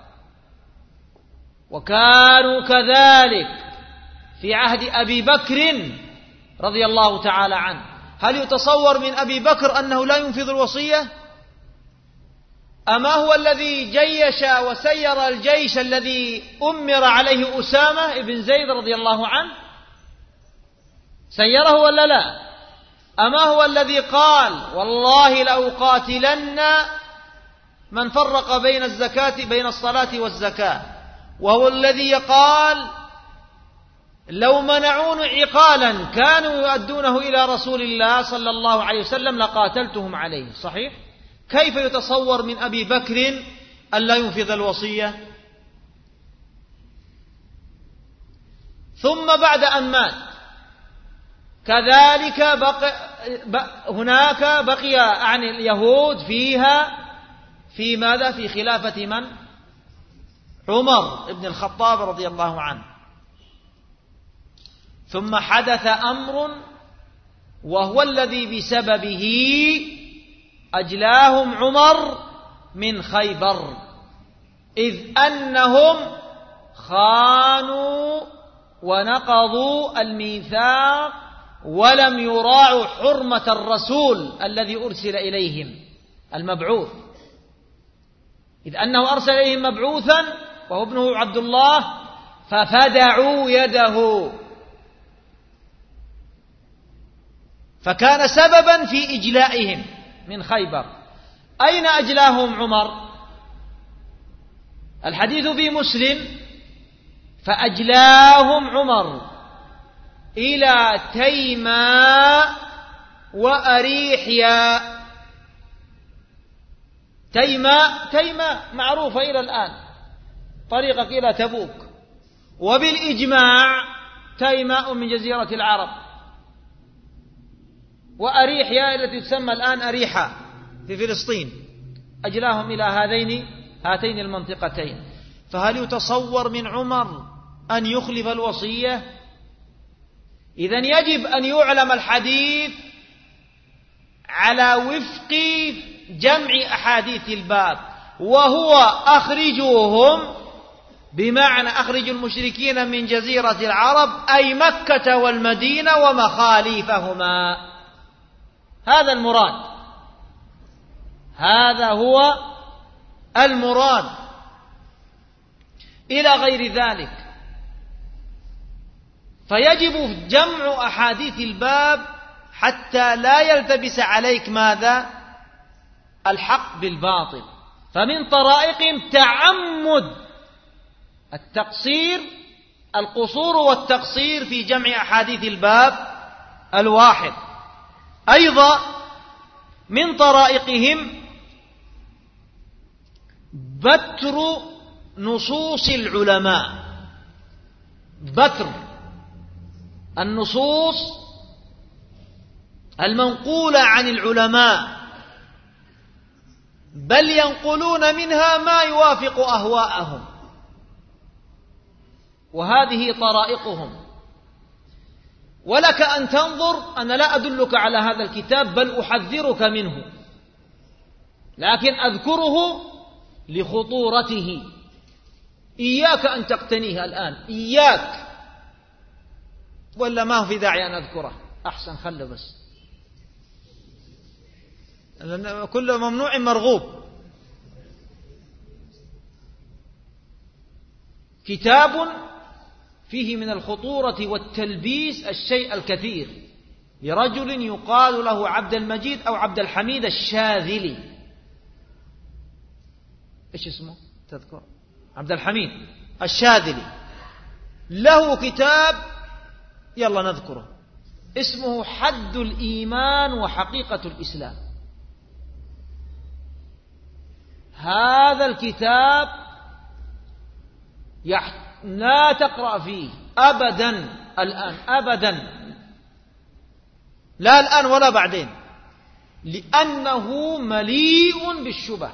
وكانوا كذلك في عهد أبي بكر رضي الله تعالى عنه. هل يتصور من أبي بكر أنه لا ينفذ الوصية؟ أما هو الذي جيش وسير الجيش الذي أمر عليه أسامة بن زيد رضي الله عنه؟ سيره ولا لا؟ أما هو الذي قال والله لأقاتلن من فرق بين الزكاة بين الصلاة والزكاة؟ وهو الذي قال لو منعون عقالا كانوا يؤدونه إلى رسول الله صلى الله عليه وسلم لقاتلتهم عليه. صحيح؟ كيف يتصور من أبي بكر أن لا ينفذ الوصية؟ ثم بعد أن مات كذلك بقي هناك بقي عن اليهود فيها في ماذا؟ في خلافة من؟ عمر بن الخطاب رضي الله عنه. ثم حدث أمر وهو الذي بسببه أجلاهم عمر من خيبر، إذ أنهم خانوا ونقضوا الميثاق ولم يراعوا حرمة الرسول الذي أرسل إليهم المبعوث، إذ أنه أرسل إليهم مبعوثا وهو ابنه عبد الله ففدعوا يده، فكان سببا في إجلائهم من خيبر. أين أجلاهم عمر؟ الحديث في مسلم فأجلاهم عمر إلى تيماء وأريحيا. تيماء تيماء معروفة إلى الآن، طريقك إلى تبوك. وبالإجماع تيماء من جزيرة العرب، وأريحيا التي تسمى الآن أريحا في فلسطين، أجلاهم إلى هذين هاتين المنطقتين. فهل يتصور من عمر أن يخلف الوصية؟ إذن يجب أن يعلم الحديث على وفق جمع أحاديث الباب، وهو أخرجوهم بمعنى أخرجوا المشركين من جزيرة العرب، أي مكة والمدينة ومخاليفهما. هذا المراد، هذا هو المراد. إلى غير ذلك فيجب جمع أحاديث الباب حتى لا يلتبس عليك ماذا؟ الحق بالباطل. فمن طرائقهم تعمد التقصير، القصور والتقصير في جمع أحاديث الباب الواحد. أيضا من طرائقهم بتر نصوص العلماء، بتر النصوص المنقولة عن العلماء، بل ينقلون منها ما يوافق أهواءهم، وهذه طرائقهم. ولك أن تنظر، أنا لا أدلك على هذا الكتاب بل أحذرك منه، لكن أذكره لخطورته. إياك أن تقتنيه الآن، إياك، ولا ما هو في داعي أن أذكره، أحسن خله بس، كل ممنوع مرغوب. كتاب فيه من الخطورة والتلبيس الشيء الكثير، لرجل يقال له عبد المجيد أو عبد الحميد الشاذلي. إيش اسمه تذكر؟ عبد الحميد الشاذلي، له كتاب يلا نذكره، اسمه حد الإيمان وحقيقة الإسلام. هذا الكتاب لا تقرأ فيه أبدا الآن، أبدا، لا الآن ولا بعدين، لأنه مليء بالشبه،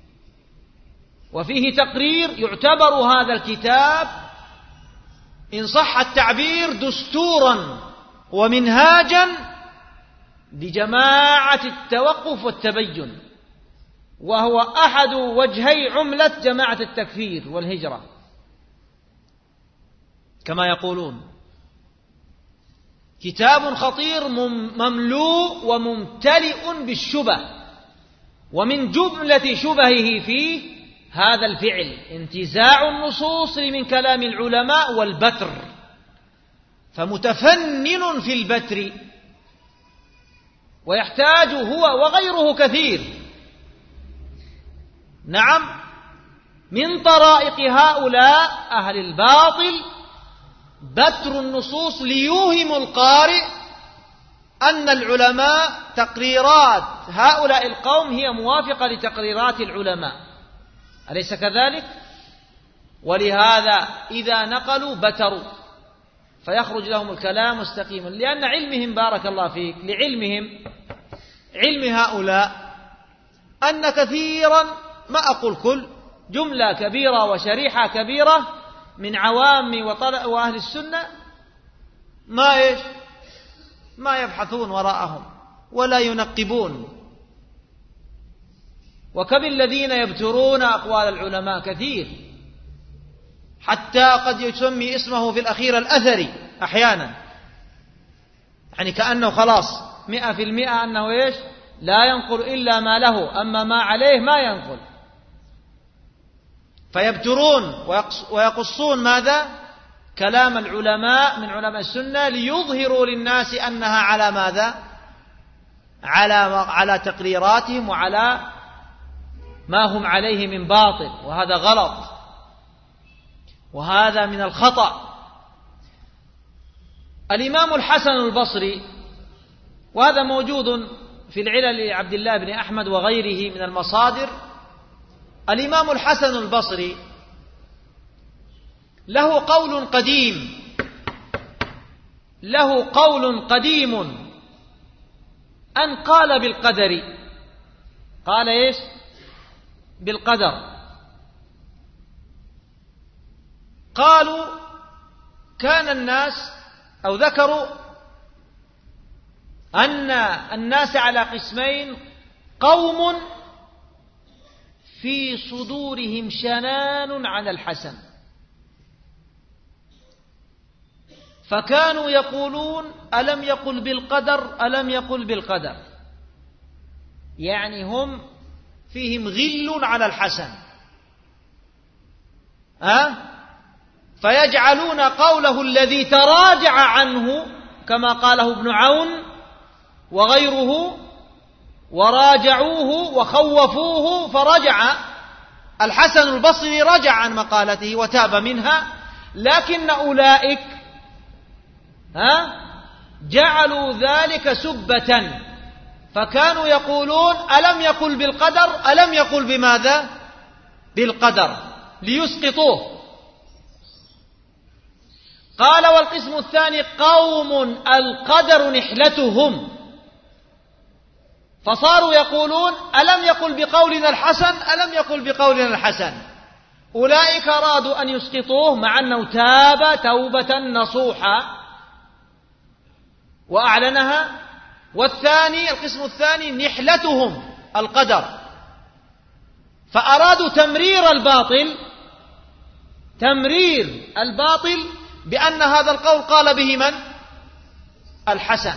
وفيه تقرير. يعتبر هذا الكتاب إن صح التعبير دستورا ومنهاجا لجماعة التوقف والتبين، وهو أحد وجهي عملة جماعة التكفير والهجرة كما يقولون. كتاب خطير مملوء وممتلئ بالشبه، ومن جملة شبهه فيه هذا الفعل، انتزاع النصوص من كلام العلماء والبتر، فمتفنن في البتر، ويحتاج هو وغيره كثير. نعم، من طرائق هؤلاء أهل الباطل بتر النصوص ليوهم القارئ أن العلماء تقريرات هؤلاء القوم هي موافقة لتقريرات العلماء، أليس كذلك؟ ولهذا إذا نقلوا بتروا، فيخرج لهم الكلام مستقيما، لأن علمهم بارك الله فيك، لعلمهم علم هؤلاء أن كثيرا، ما أقول كل، جملة كبيرة وشريحة كبيرة من عوام وأهل السنة ما إيش ما يبحثون وراءهم ولا ينقبون. وكم الذين يبترون أقوال العلماء كثير، حتى قد يسمي اسمه في الأخير الأثري أحيانا، يعني كأنه خلاص مئة في المئة أنه إيش لا ينقل إلا ما له، أما ما عليه ما ينقل. فيبترون ويقصون ماذا؟ كلام العلماء من علماء السنة، ليظهروا للناس أنها على ماذا؟ على على تقريراتهم وعلى ما هم عليه من باطل، وهذا غلط، وهذا من الخطأ. الإمام الحسن البصري، وهذا موجود في العلل لعبد الله بن أحمد وغيره من المصادر، الإمام الحسن البصري له قول قديم له قول قديم أن قال بالقدر، قال إيش؟ بالقدر. قالوا كان الناس أو ذكروا أن الناس على قسمين: قوم في صدورهم شنان على الحسن، فكانوا يقولون ألم يقل بالقدر ألم يقل بالقدر، يعني هم فيهم غل على الحسن، أه؟ فيجعلون قوله الذي تراجع عنه كما قاله ابن عون وغيره، وراجعوه وخوفوه فرجع الحسن البصري، رجع عن مقالته وتاب منها، لكن أولئك ها جعلوا ذلك سبة، فكانوا يقولون ألم يقل بالقدر ألم يقل بماذا؟ بالقدر، ليسقطوه. قال: والقسم الثاني قوم القدر نحلتهم، فصاروا يقولون ألم يقل بقولنا الحسن ألم يقل بقولنا الحسن. أولئك أرادوا أن يسقطوه مع أنه تاب توبة نصوحا وأعلنها. والثاني القسم الثاني نحلتهم القدر، فأرادوا تمرير الباطل تمرير الباطل بأن هذا القول قال به من؟ الحسن،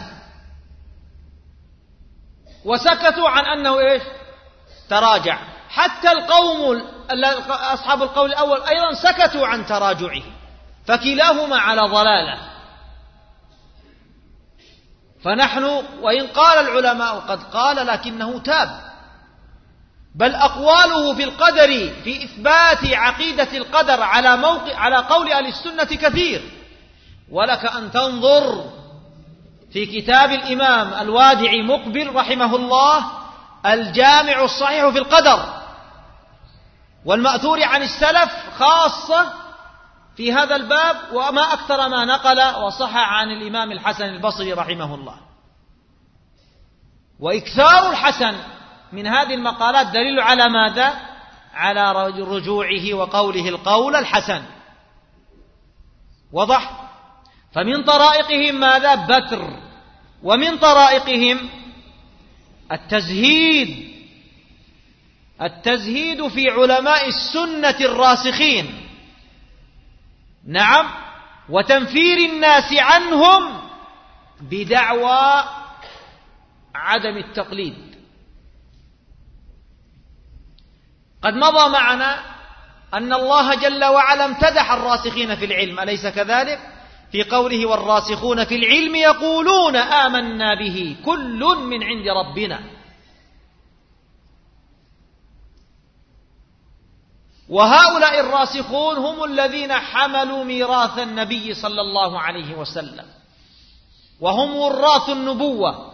وسكتوا عن أنه إيش؟ تراجع. حتى القوم أصحاب القول الأول أيضا سكتوا عن تراجعه، فكلاهما على ضلالة. فنحن وإن قال العلماء قد قال لكنه تاب، بل أقواله في القدر في إثبات عقيدة القدر على موقع على قول أهل السنة كثير، ولك أن تنظر في كتاب الإمام الوادعي مقبل رحمه الله الجامع الصحيح في القدر، والمأثور عن السلف خاصة في هذا الباب، وما أكثر ما نقل وصح عن الإمام الحسن البصري رحمه الله. وإكثار الحسن من هذه المقالات دليل على ماذا؟ على رجوعه وقوله القول الحسن. وضح؟ فمن طرائقهم ماذا؟ بتر. ومن طرائقهم التزهيد التزهيد في علماء السنة الراسخين، نعم، وتنفير الناس عنهم بدعوى عدم التقليد. قد مضى معنا أن الله جل وعلا امتدح الراسخين في العلم، أليس كذلك؟ في قوله: والراسخون في العلم يقولون آمنا به كل من عند ربنا. وهؤلاء الراسخون هم الذين حملوا ميراث النبي صلى الله عليه وسلم، وهم وراث النبوة.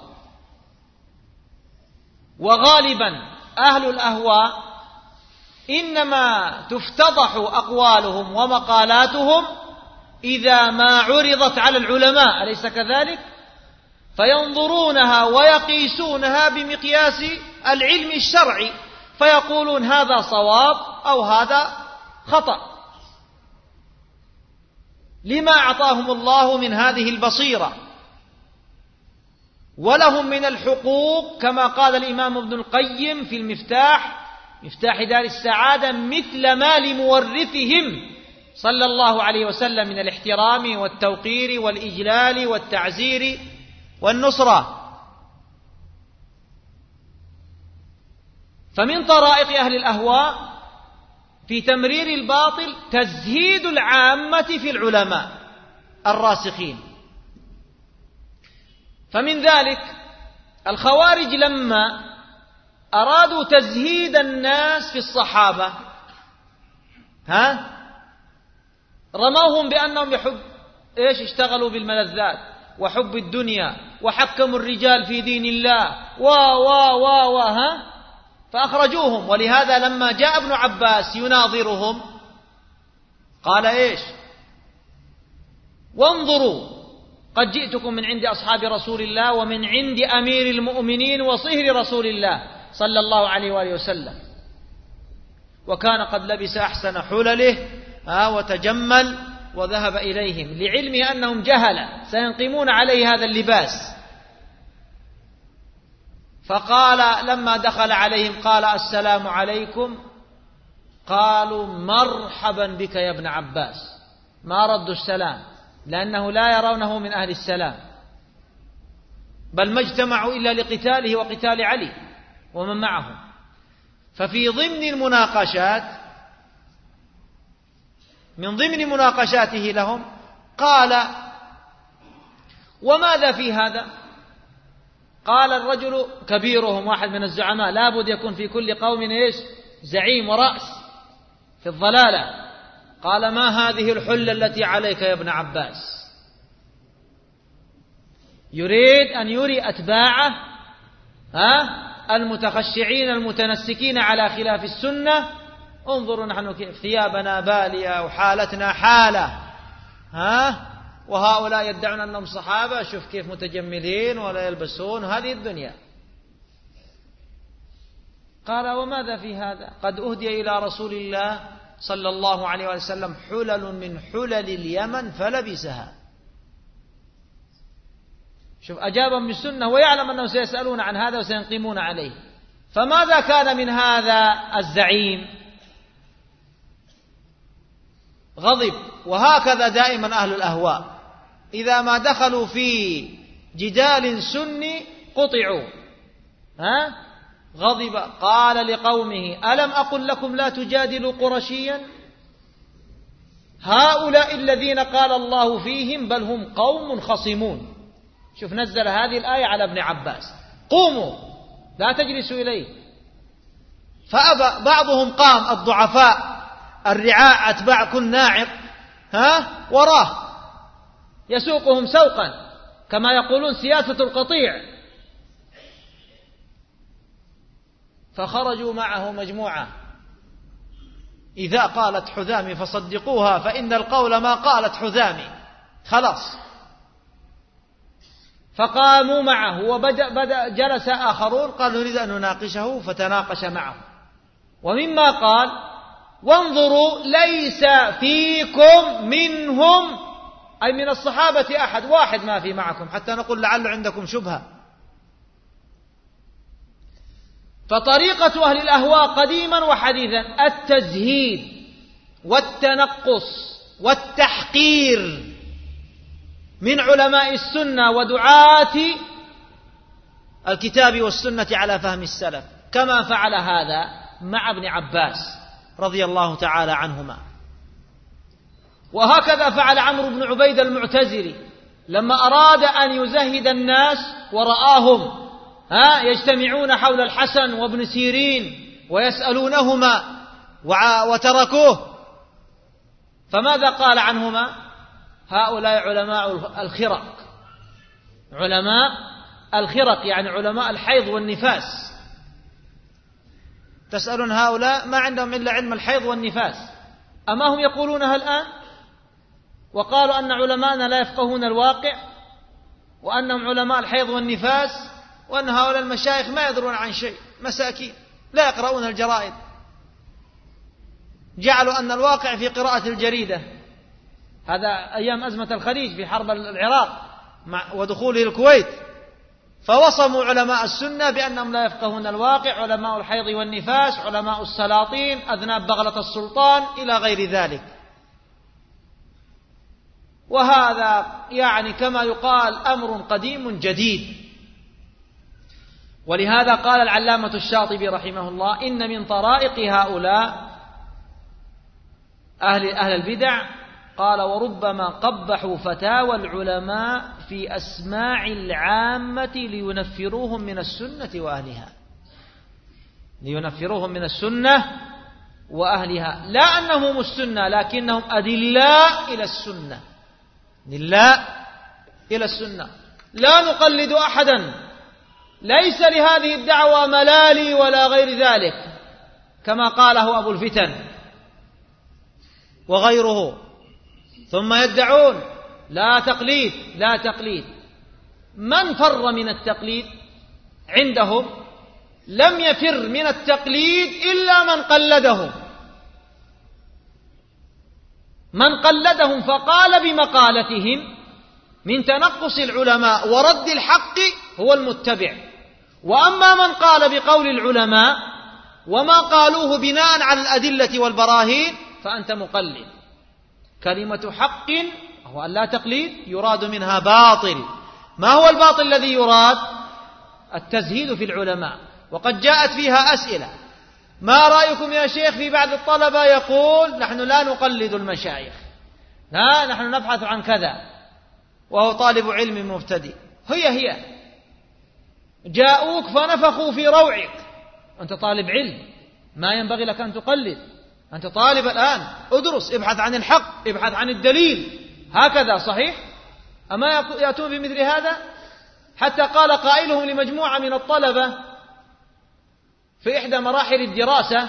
وغالبا أهل الأهواء إنما تفتضح أقوالهم ومقالاتهم إذا ما عرضت على العلماء، أليس كذلك؟ فينظرونها ويقيسونها بمقياس العلم الشرعي، فيقولون هذا صواب أو هذا خطأ. لما أعطاهم الله من هذه البصيرة، ولهم من الحقوق كما قال الإمام ابن القيم في المفتاح، مفتاح دار السعادة، مثل ما لمورثهم صلى الله عليه وسلم من الاحترام والتوقير والإجلال والتعزير والنصرة. فمن طرائق أهل الأهواء في تمرير الباطل تزهيد العامة في العلماء الراسخين. فمن ذلك الخوارج لما أرادوا تزهيد الناس في الصحابة، ها رموهم بأنهم يحب إيش اشتغلوا بالملذات وحب الدنيا وحكموا الرجال في دين الله و و و و ها فأخرجوهم. ولهذا لما جاء ابن عباس يناظرهم قال إيش؟ وانظروا قد جئتكم من عند أصحاب رسول الله ومن عند أمير المؤمنين وصهر رسول الله صلى الله عليه وآله وسلم، وكان قد لبس أحسن حلله وتجمل وذهب إليهم لعلمه أنهم جهلة سينقمون عليه هذا اللباس. فقال لما دخل عليهم قال السلام عليكم، قالوا مرحبا بك يا ابن عباس، ما ردوا السلام لأنه لا يرونه من أهل السلام، بل ما اجتمعوا إلا لقتاله وقتال علي ومن معهم. ففي ضمن المناقشات من ضمن مناقشاته لهم قال وماذا في هذا؟ قال الرجل كبيرهم واحد من الزعماء، لابد يكون في كل قوم إيش؟ زعيم ورأس في الضلالة. قال ما هذه الحلة التي عليك يا ابن عباس؟ يريد أن يري أتباعه ها المتخشعين المتنسكين على خلاف السنة انظروا نحن كيف ثيابنا بالية وحالتنا حالة، ها وهؤلاء يدعون أنهم صحابة، شوف كيف متجملين ولا يلبسون هذه الدنيا. قال وماذا في هذا؟ قد أهدي إلى رسول الله صلى الله عليه وسلم حلل من حلل اليمن فلبسها. شوف أجابهم بالسنة ويعلم أنهم سيسألون عن هذا وسينقمون عليه. فماذا كان من هذا الزعيم؟ غضب. وهكذا دائما أهل الأهواء إذا ما دخلوا في جدال سني قطعوا، ها غضب. قال لقومه ألم أقل لكم لا تجادلوا قرشيا؟ هؤلاء الذين قال الله فيهم بل هم قوم خصمون. شوف نزل هذه الآية على ابن عباس، قوموا لا تجلسوا إليه. فأبى بعضهم، قام الضعفاء الرعاء أتباع كل ناعق ها وراه يسوقهم سوقا كما يقولون سياسة القطيع. فخرجوا معه مجموعة، إذا قالت حذامي فصدقوها فإن القول ما قالت حذامي، خلاص. فقاموا معه وبدأ بدأ جلس آخرون قالوا نريد أن نناقشه، فتناقش معه. ومما قال وانظروا ليس فيكم منهم أي من الصحابة أحد، واحد ما في معكم حتى نقول لعل عندكم شبهة. فطريقة أهل الأهواء قديما وحديثا التزهيد والتنقص والتحقير من علماء السنة ودعاة الكتاب والسنة على فهم السلف، كما فعل هذا مع ابن عباس رضي الله تعالى عنهما. وهكذا فعل عمرو بن عبيد المعتزلي لما أراد أن يزهد الناس ورآهم ها يجتمعون حول الحسن وابن سيرين ويسألونهما وتركوه. فماذا قال عنهما؟ هؤلاء علماء الخرق، علماء الخرق يعني علماء الحيض والنفاس. تسألون هؤلاء ما عندهم إلا علم الحيض والنفاس، أما هم يقولونها الآن؟ وقالوا أن علماءنا لا يفقهون الواقع وأنهم علماء الحيض والنفاس، وأن هؤلاء المشايخ ما يدرون عن شيء، مساكين لا يقرؤون الجرائد، جعلوا أن الواقع في قراءة الجريدة. هذا أيام أزمة الخليج في حرب العراق ودخوله الكويت، فوصموا علماء السنة بأنهم لا يفقهون الواقع، علماء الحيض والنفاس، علماء السلاطين، أذناب بغلة السلطان إلى غير ذلك. وهذا يعني كما يقال أمر قديم جديد. ولهذا قال العلامة الشاطبي رحمه الله إن من طرائق هؤلاء أهل, أهل البدع، قال وربما قبحوا فتاوى العلماء في أسماع العامة لينفروهم من السنة وأهلها، لينفروهم من السنة وأهلها، لا أنهم السنة لكنهم أدلاء إلى السنة، أدلاء إلى السنة. لا نقلد أحدا، ليس لهذه الدعوة ملالي ولا غير ذلك كما قاله أبو الفتن وغيره. ثم يدعون لا تقليد لا تقليد. من فر من التقليد عندهم؟ لم يفر من التقليد إلا من قلدهم، من قلدهم فقال بمقالتهم من تنقص العلماء ورد الحق هو المتبع. وأما من قال بقول العلماء وما قالوه بناء على الأدلة والبراهين فأنت مقلد. كلمة حق هو أن لا تقليد يراد منها باطل. ما هو الباطل الذي يراد؟ التزهيد في العلماء، وقد جاءت فيها أسئلة: ما رأيكم يا شيخ في بعض الطلبة يقول نحن لا نقلد المشايخ، لا نحن نبحث عن كذا، وهو طالب علم مبتدئ. هي هي جاءوك فنفخوا في روعك، أنت طالب علم ما ينبغي لك أن تقلد، أنت طالب الآن، ادرس، ابحث عن الحق، ابحث عن الدليل، هكذا صحيح؟ أما يأتون بمثل هذا؟ حتى قال قائلهم لمجموعة من الطلبة في إحدى مراحل الدراسة: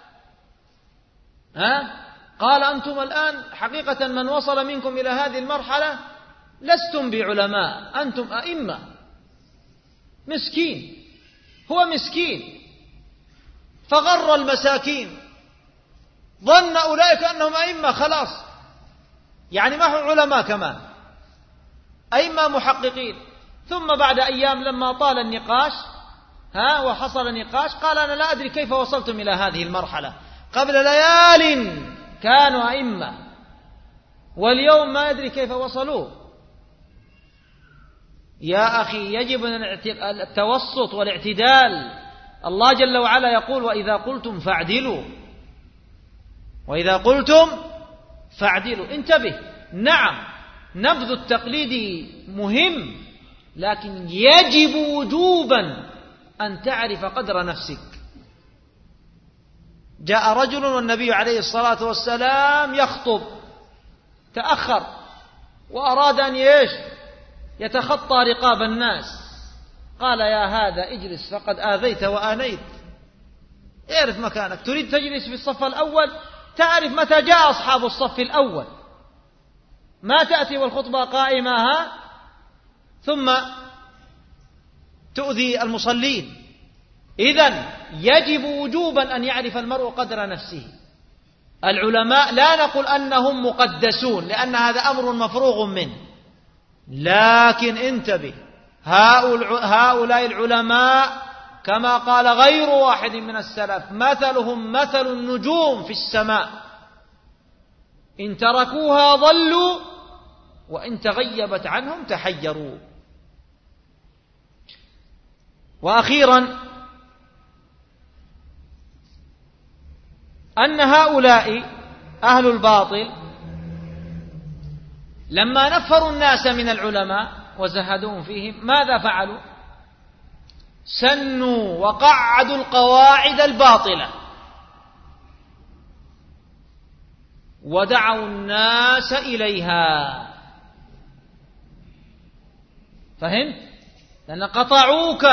ها؟ قال أنتم الآن حقيقة من وصل منكم إلى هذه المرحلة لستم بعلماء، أنتم أئمة. مسكين، هو مسكين فغر المساكين، ظن أولئك أنهم أئمة خلاص، يعني ما هم علماء كمان، أئمة محققين. ثم بعد أيام لما طال النقاش ها وحصل نقاش قال: أنا لا أدري كيف وصلتم إلى هذه المرحلة، قبل ليال كانوا أئمة واليوم ما أدري كيف وصلوا. يا أخي يجب التوسط والاعتدال. الله جل وعلا يقول: وإذا قلتم فاعدلوا، وإذا قلتم فاعدلوا. انتبه، نعم نبذ التقليد مهم، لكن يجب وجوبا أن تعرف قدر نفسك. جاء رجل والنبي عليه الصلاة والسلام يخطب، تأخر وأراد أن يش يتخطى رقاب الناس، قال: يا هذا اجلس فقد آذيت وآنيت، اعرف مكانك. تريد تجلس في الصف الأول، تعرف متى جاء أصحاب الصف الأول، ما تأتي والخطبة قائمة ها ثم تؤذي المصلين. إذن يجب وجوبا أن يعرف المرء قدر نفسه. العلماء لا نقول أنهم مقدسون لأن هذا أمر مفروغ منه، لكن انتبه، هؤلاء العلماء كما قال غير واحد من السلف: مثلهم مثل النجوم في السماء، إن تركوها ضلوا وإن تغيبت عنهم تحيروا. وأخيرا أن هؤلاء أهل الباطل لما نفروا الناس من العلماء وزهدوهم فيهم ماذا فعلوا؟ سنوا وقعدوا القواعد الباطلة ودعوا الناس إليها. فهمت؟ لأن قطعوك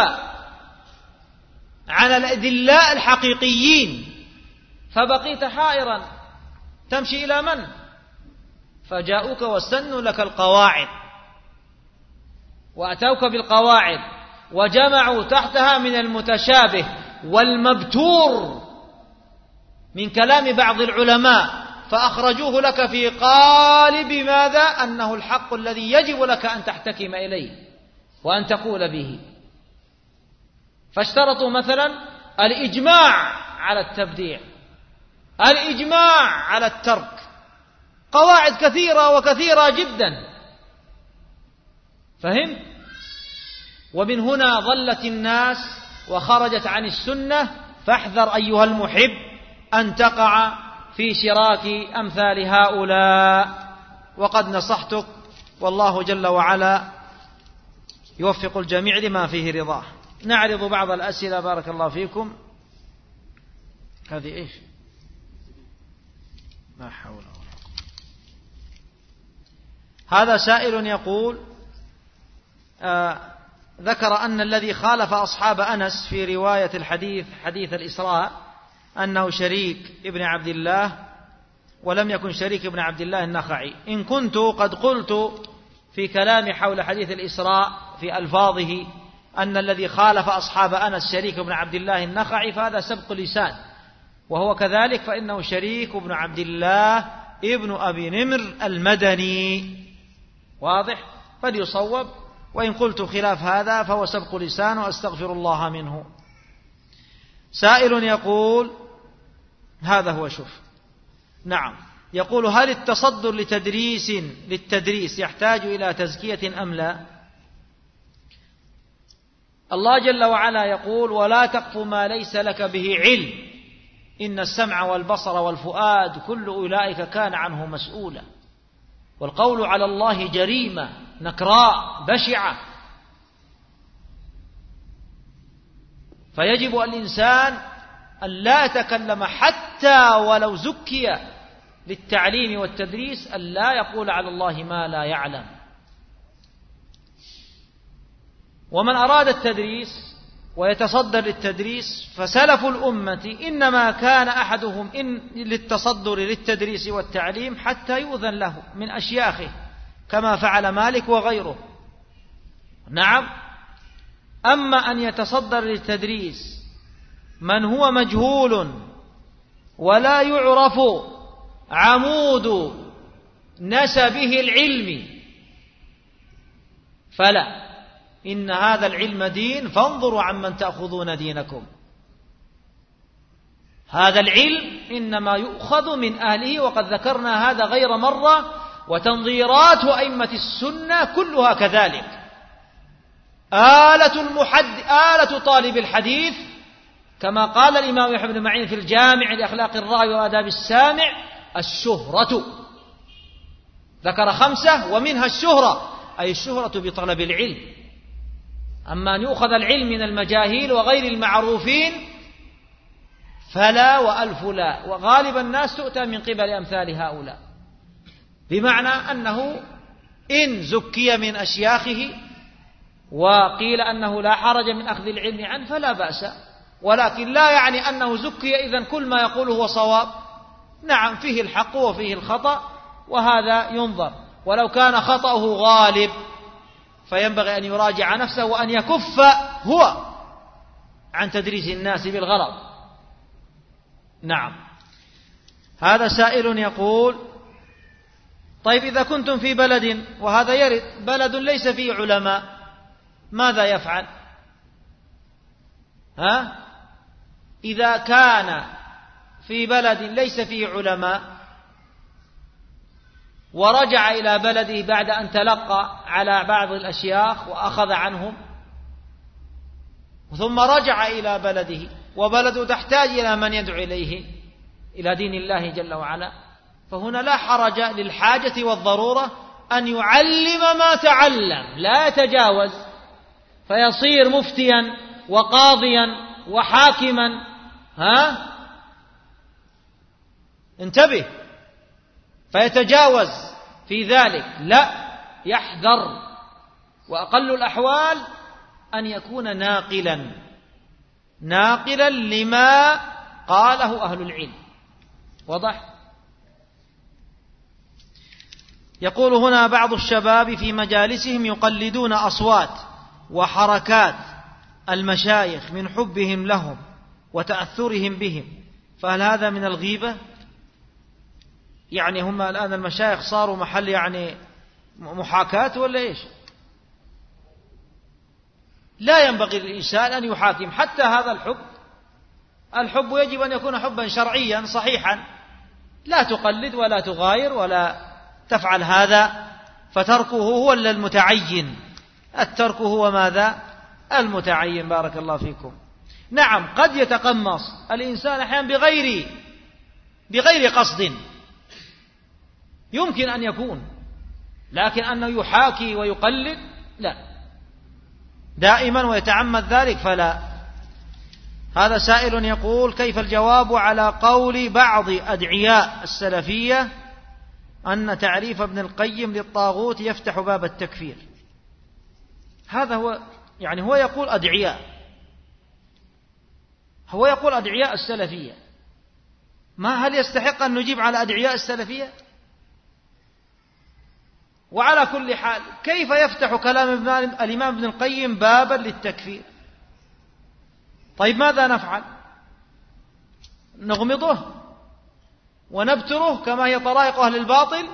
عن الأدلاء الحقيقيين فبقيت حائرا تمشي إلى من؟ فجاءوك وسنوا لك القواعد وأتوك بالقواعد وجمعوا تحتها من المتشابه والمبتور من كلام بعض العلماء فأخرجوه لك في قالب ماذا؟ أنه الحق الذي يجب لك أن تحتكم إليه وأن تقول به. فاشترطوا مثلا الإجماع على التبديع، الإجماع على الترك، قواعد كثيرة وكثيرة جدا. فهم؟ ومن هنا ضلت الناس وخرجت عن السنة. فاحذر أيها المحب أن تقع في شراك أمثال هؤلاء، وقد نصحتك، والله جل وعلا يوفق الجميع لما فيه رضاه. نعرض بعض الأسئلة بارك الله فيكم. هذه إيش؟ لا حول ولا قوة. هذا سائل يقول آه ذكر أن الذي خالف أصحاب أنس في رواية الحديث حديث الإسراء أنه شريك ابن عبد الله ولم يكن شريك ابن عبد الله النخعي. إن كنت قد قلت في كلام حول حديث الإسراء في ألفاظه أن الذي خالف أصحاب أنس شريك بن عبد الله النخعي فهذا سبق لسان، وهو كذلك فإنه شريك بن عبد الله ابن أبي نمر المدني. واضح؟ فليصوب، وإن قلت خلاف هذا فهو سبق لسان وأستغفر الله منه. سائل يقول هذا هو شوف نعم يقول هل التصدر لتدريس للتدريس يحتاج إلى تزكية أم لا؟ الله جل وعلا يقول ولا تقف ما ليس لك به علم إن السمع والبصر والفؤاد كل أولئك كان عنه مسؤولا. والقول على الله جريمة نكراء بشعة، فيجب الإنسان أن لا يتكلم حتى ولو زكي للتعليم والتدريس، أن لا يقول على الله ما لا يعلم. ومن أراد التدريس ويتصدر للتدريس فسلف الأمة إنما كان أحدهم إن للتصدر للتدريس والتعليم حتى يؤذن له من أشياخه كما فعل مالك وغيره. نعم. أما أن يتصدر للتدريس من هو مجهول ولا يعرف عمود نسبه العلم فلا، إن هذا العلم دين فانظروا عمن تأخذون دينكم. هذا العلم إنما يؤخذ من أهله، وقد ذكرنا هذا غير مرة، وتنظيرات أئمة السنة كلها كذلك. آلة المحد آلة طالب الحديث كما قال الإمام يحيى بن معين في الجامع لأخلاق الراوي وآداب السامع الشهرة، ذكر خمسة ومنها الشهرة، أي الشهرة بطلب العلم. أما أن يؤخذ العلم من المجاهيل وغير المعروفين فلا وألف لا، وغالب الناس تؤتى من قبل أمثال هؤلاء، بمعنى أنه إن زكي من أشياخه وقيل أنه لا حرج من أخذ العلم عنه فلا بأس، ولكن لا يعني أنه زكي إذن كل ما يقوله هو صواب. نعم فيه الحق وفيه الخطأ، وهذا ينظر، ولو كان خطأه غالب فينبغي أن يراجع نفسه وأن يكف هو عن تدريس الناس بالغلط. نعم. هذا سائل يقول طيب إذا كنتم في بلد، وهذا يرد، بلد ليس فيه علماء ماذا يفعل؟ ها؟ إذا كان في بلد ليس فيه علماء ورجع إلى بلده بعد أن تلقى على بعض الأشياخ وأخذ عنهم، ثم رجع إلى بلده وبلده تحتاج إلى من يدعو إليه إلى دين الله جل وعلا، فهنا لا حرج للحاجة والضرورة أن يعلم ما تعلم، لا يتجاوز فيصير مفتيا وقاضيا وحاكما. ها؟ انتبه، فيتجاوز في ذلك، لا، يحذر، وأقل الأحوال أن يكون ناقلا ناقلا لما قاله أهل العلم. وضح؟ يقول هنا بعض الشباب في مجالسهم يقلدون أصوات وحركات المشايخ من حبهم لهم وتأثرهم بهم، فهل هذا من الغيبة؟ يعني هم الآن المشايخ صاروا محل يعني محاكاة ولا إيش؟ لا ينبغي للإنسان أن يحاكم حتى هذا الحب. الحب يجب أن يكون حبا شرعيا صحيحا، لا تقلد ولا تغاير ولا تفعل هذا، فتركه هو المتعين، الترك هو ماذا؟ المتعين. بارك الله فيكم. نعم قد يتقمص الإنسان أحيانا بغير بغير قصد، يمكن أن يكون، لكن أنه يحاكي ويقلد لا دائما ويتعمد ذلك فلا. هذا سائل يقول كيف الجواب على قول بعض أدعياء السلفية أن تعريف ابن القيم للطاغوت يفتح باب التكفير؟ هذا هو، يعني هو يقول أدعياء، هو يقول أدعياء السلفية، ما هل يستحق أن نجيب على أدعياء السلفية؟ وعلى كل حال كيف يفتح كلام الإمام ابن القيم بابا للتكفير؟ طيب ماذا نفعل؟ نغمضه ونبتره كما هي طرائق أهل الباطل؟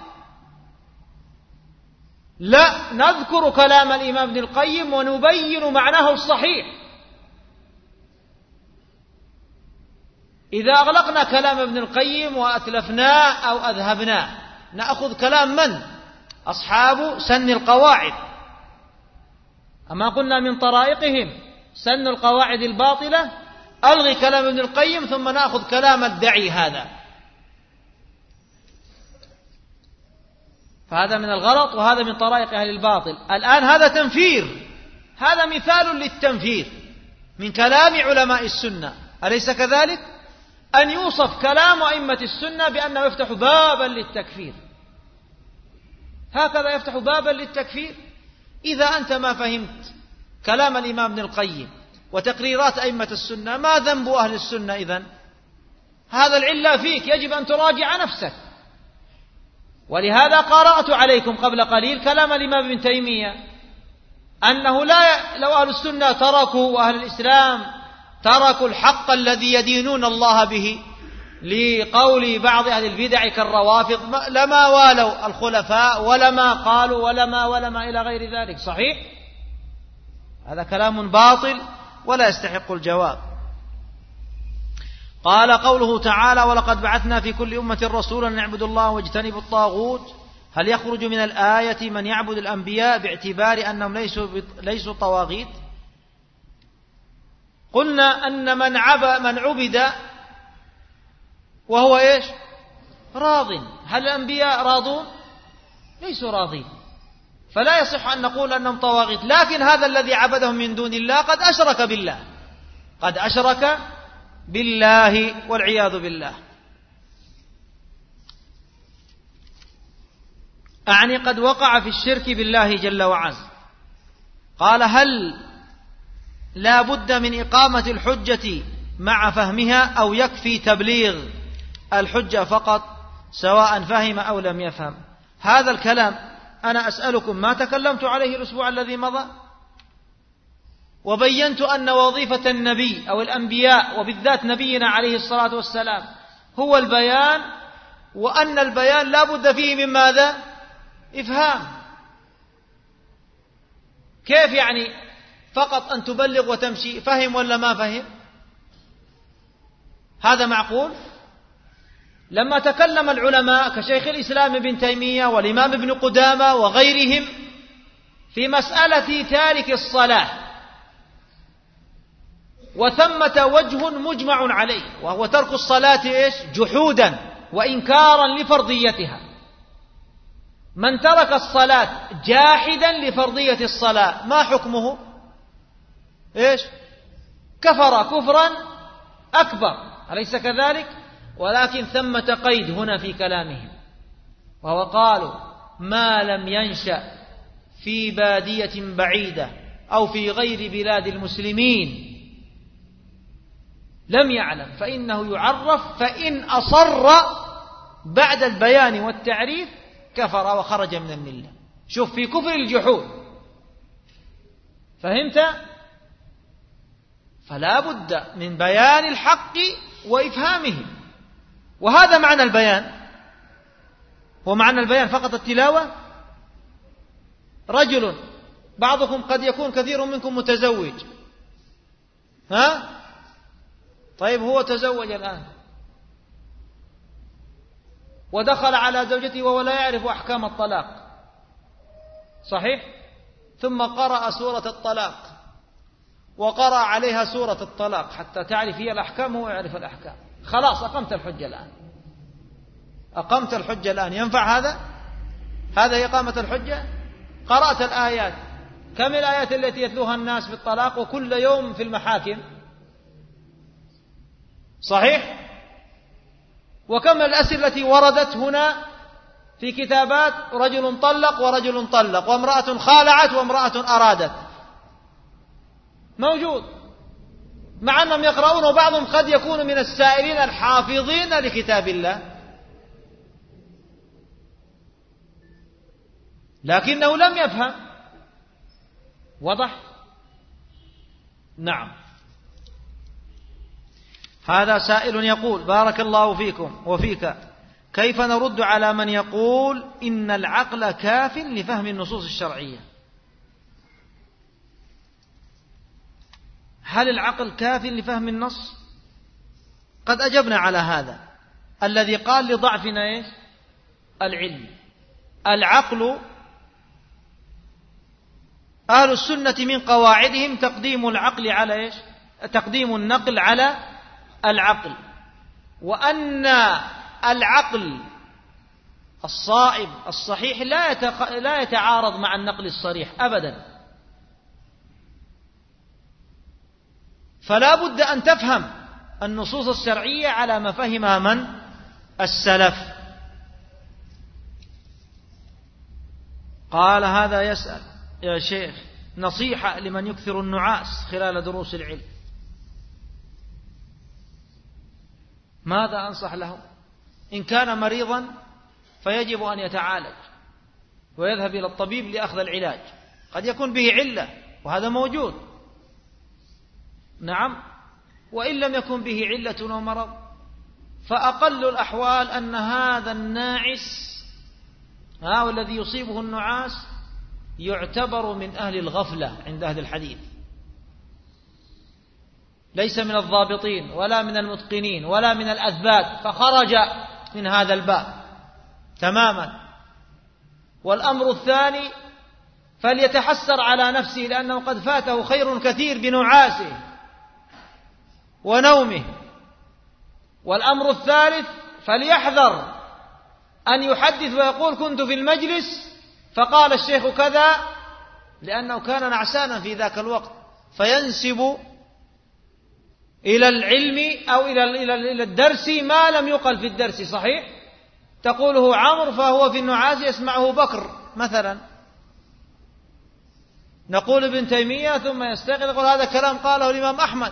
لا، نذكر كلام الإمام ابن القيم ونبين معناه الصحيح. إذا أغلقنا كلام ابن القيم وأتلفناه أو أذهبناه، نأخذ كلام من؟ أصحاب سن القواعد. أما قلنا من طرائقهم سن القواعد الباطلة، ألغي كلام ابن القيم ثم نأخذ كلام الدعي هذا، فهذا من الغلط وهذا من طرائق أهل الباطل. الآن هذا تنفير، هذا مثال للتنفير من كلام علماء السنة، أليس كذلك؟ أن يوصف كلام أئمة السنة بأنه يفتح بابا للتكفير، هكذا يفتح بابا للتكفير. إذا أنت ما فهمت كلام الإمام ابن القيم وتقريرات أئمة السنة، ما ذنب أهل السنة إذن؟ هذا العلة فيك، يجب أن تراجع نفسك. ولهذا قرأت عليكم قبل قليل كلام الإمام ابن تيمية أنه لا ي... لو أهل السنة تركوا وأهل الإسلام تركوا الحق الذي يدينون الله به لقول بعض أهل البدع كالروافض لما والوا الخلفاء ولما قالوا ولما ولما إلى غير ذلك. صحيح؟ هذا كلام باطل ولا يستحق الجواب. قال قوله تعالى: ولقد بعثنا في كل أمة رسولا أن اعبدوا الله واجتنبوا الطاغوت. هل يخرج من الآية من يعبد الأنبياء باعتبار أنهم ليسوا ليسوا طواغيت؟ قلنا أن من عبد من عبد وهو إيش؟ راض. هل الأنبياء راضون؟ ليسوا راضين، فلا يصح أن نقول أنهم طواغيت. لكن هذا الذي عبدهم من دون الله قد أشرك بالله، قد أشرك بالله والعياذ بالله. أعني قد وقع في الشرك بالله جل وعز. قال: هل لا بد من إقامة الحجة مع فهمها أو يكفي تبليغ الحجة فقط سواء فهم أو لم يفهم؟ هذا الكلام أنا أسألكم ما تكلمت عليه الأسبوع الذي مضى، وبينت أن وظيفة النبي أو الأنبياء وبالذات نبينا عليه الصلاة والسلام هو البيان، وأن البيان لا بد فيه من ماذا؟ إفهام. كيف يعني فقط أن تبلغ وتمشي؟ فهم ولا ما فهم؟ هذا معقول؟ لما تكلم العلماء كشيخ الإسلام ابن تيمية والإمام ابن قدامة وغيرهم في مسألة تارك الصلاة، وثمة وجه مجمع عليه وهو ترك الصلاة إيش؟ جحودا وإنكارا لفرضيتها. من ترك الصلاة جاحدا لفرضية الصلاة ما حكمه؟ إيش؟ كفر كفرا أكبر، أليس كذلك؟ ولكن ثمة قيد هنا في كلامهم، وهو قالوا: ما لم ينشأ في بادية بعيدة أو في غير بلاد المسلمين لم يعلم فإنه يعرف، فإن أصر بعد البيان والتعريف كفر وخرج من الملة. شوف، في كفر الجحود. فهمت؟ فلا بد من بيان الحق وإفهامه، وهذا معنى البيان. هو معنى البيان فقط التلاوة؟ رجل، بعضكم قد يكون كثير منكم متزوج، ها؟ طيب هو تزوج الآن ودخل على زوجته وهو لا يعرف أحكام الطلاق، صحيح؟ ثم قرأ سورة الطلاق وقرأ عليها سورة الطلاق حتى تعرف هي الأحكام وهو يعرف الأحكام. خلاص أقمت الحجة الآن، أقمت الحجة الآن. ينفع هذا؟ هذا هي إقامة الحجة؟ قرأت الآيات، كم الآيات التي يتلوها الناس في الطلاق وكل يوم في المحاكم؟ صحيح؟ وكم الأسئلة التي وردت هنا في كتابات: رجل طلق ورجل طلق وامرأة خالعت وامرأة أرادت، موجود، مع أنهم يقرؤون، وبعضهم قد يكون من السائلين الحافظين لكتاب الله. لكنه لم يفهم. وضح؟ نعم. هذا سائل يقول: بارك الله فيكم وفيك، كيف نرد على من يقول إن العقل كاف لفهم النصوص الشرعية؟ هل العقل كاف لفهم النص؟ قد أجبنا على هذا. الذي قال لضعفنا إيش؟ العلم. العقل أهل السنة من قواعدهم تقديم العقل على إيش؟ تقديم النقل على العقل، وأن العقل الصائب الصحيح لا يتق... لا يتعارض مع النقل الصريح أبدا. فلا بد أن تفهم النصوص الشرعية على ما فهمها من؟ السلف. قال هذا يسأل: يا شيخ، نصيحة لمن يكثر النعاس خلال دروس العلم، ماذا أنصح له؟ إن كان مريضا فيجب أن يتعالج ويذهب إلى الطبيب لأخذ العلاج، قد يكون به علة وهذا موجود، نعم. وإن لم يكن به علة ومرض فأقل الأحوال أن هذا الناعس ها والذي يصيبه النعاس يعتبر من أهل الغفلة عند أهل الحديث، ليس من الضابطين ولا من المتقنين ولا من الأثبات، فخرج من هذا الباب تماما. والأمر الثاني فليتحسر على نفسه لأنه قد فاته خير كثير بنعاسه ونومه. والأمر الثالث فليحذر أن يحدث ويقول كنت في المجلس فقال الشيخ كذا، لأنه كان نعسانا في ذاك الوقت، فينسب إلى العلم أو إلى الدرس ما لم يقل في الدرس. صحيح؟ تقوله عمرو فهو في النعاس يسمعه بكر مثلا، نقول ابن تيمية ثم يستيقظ يقول هذا كلام قاله الإمام أحمد.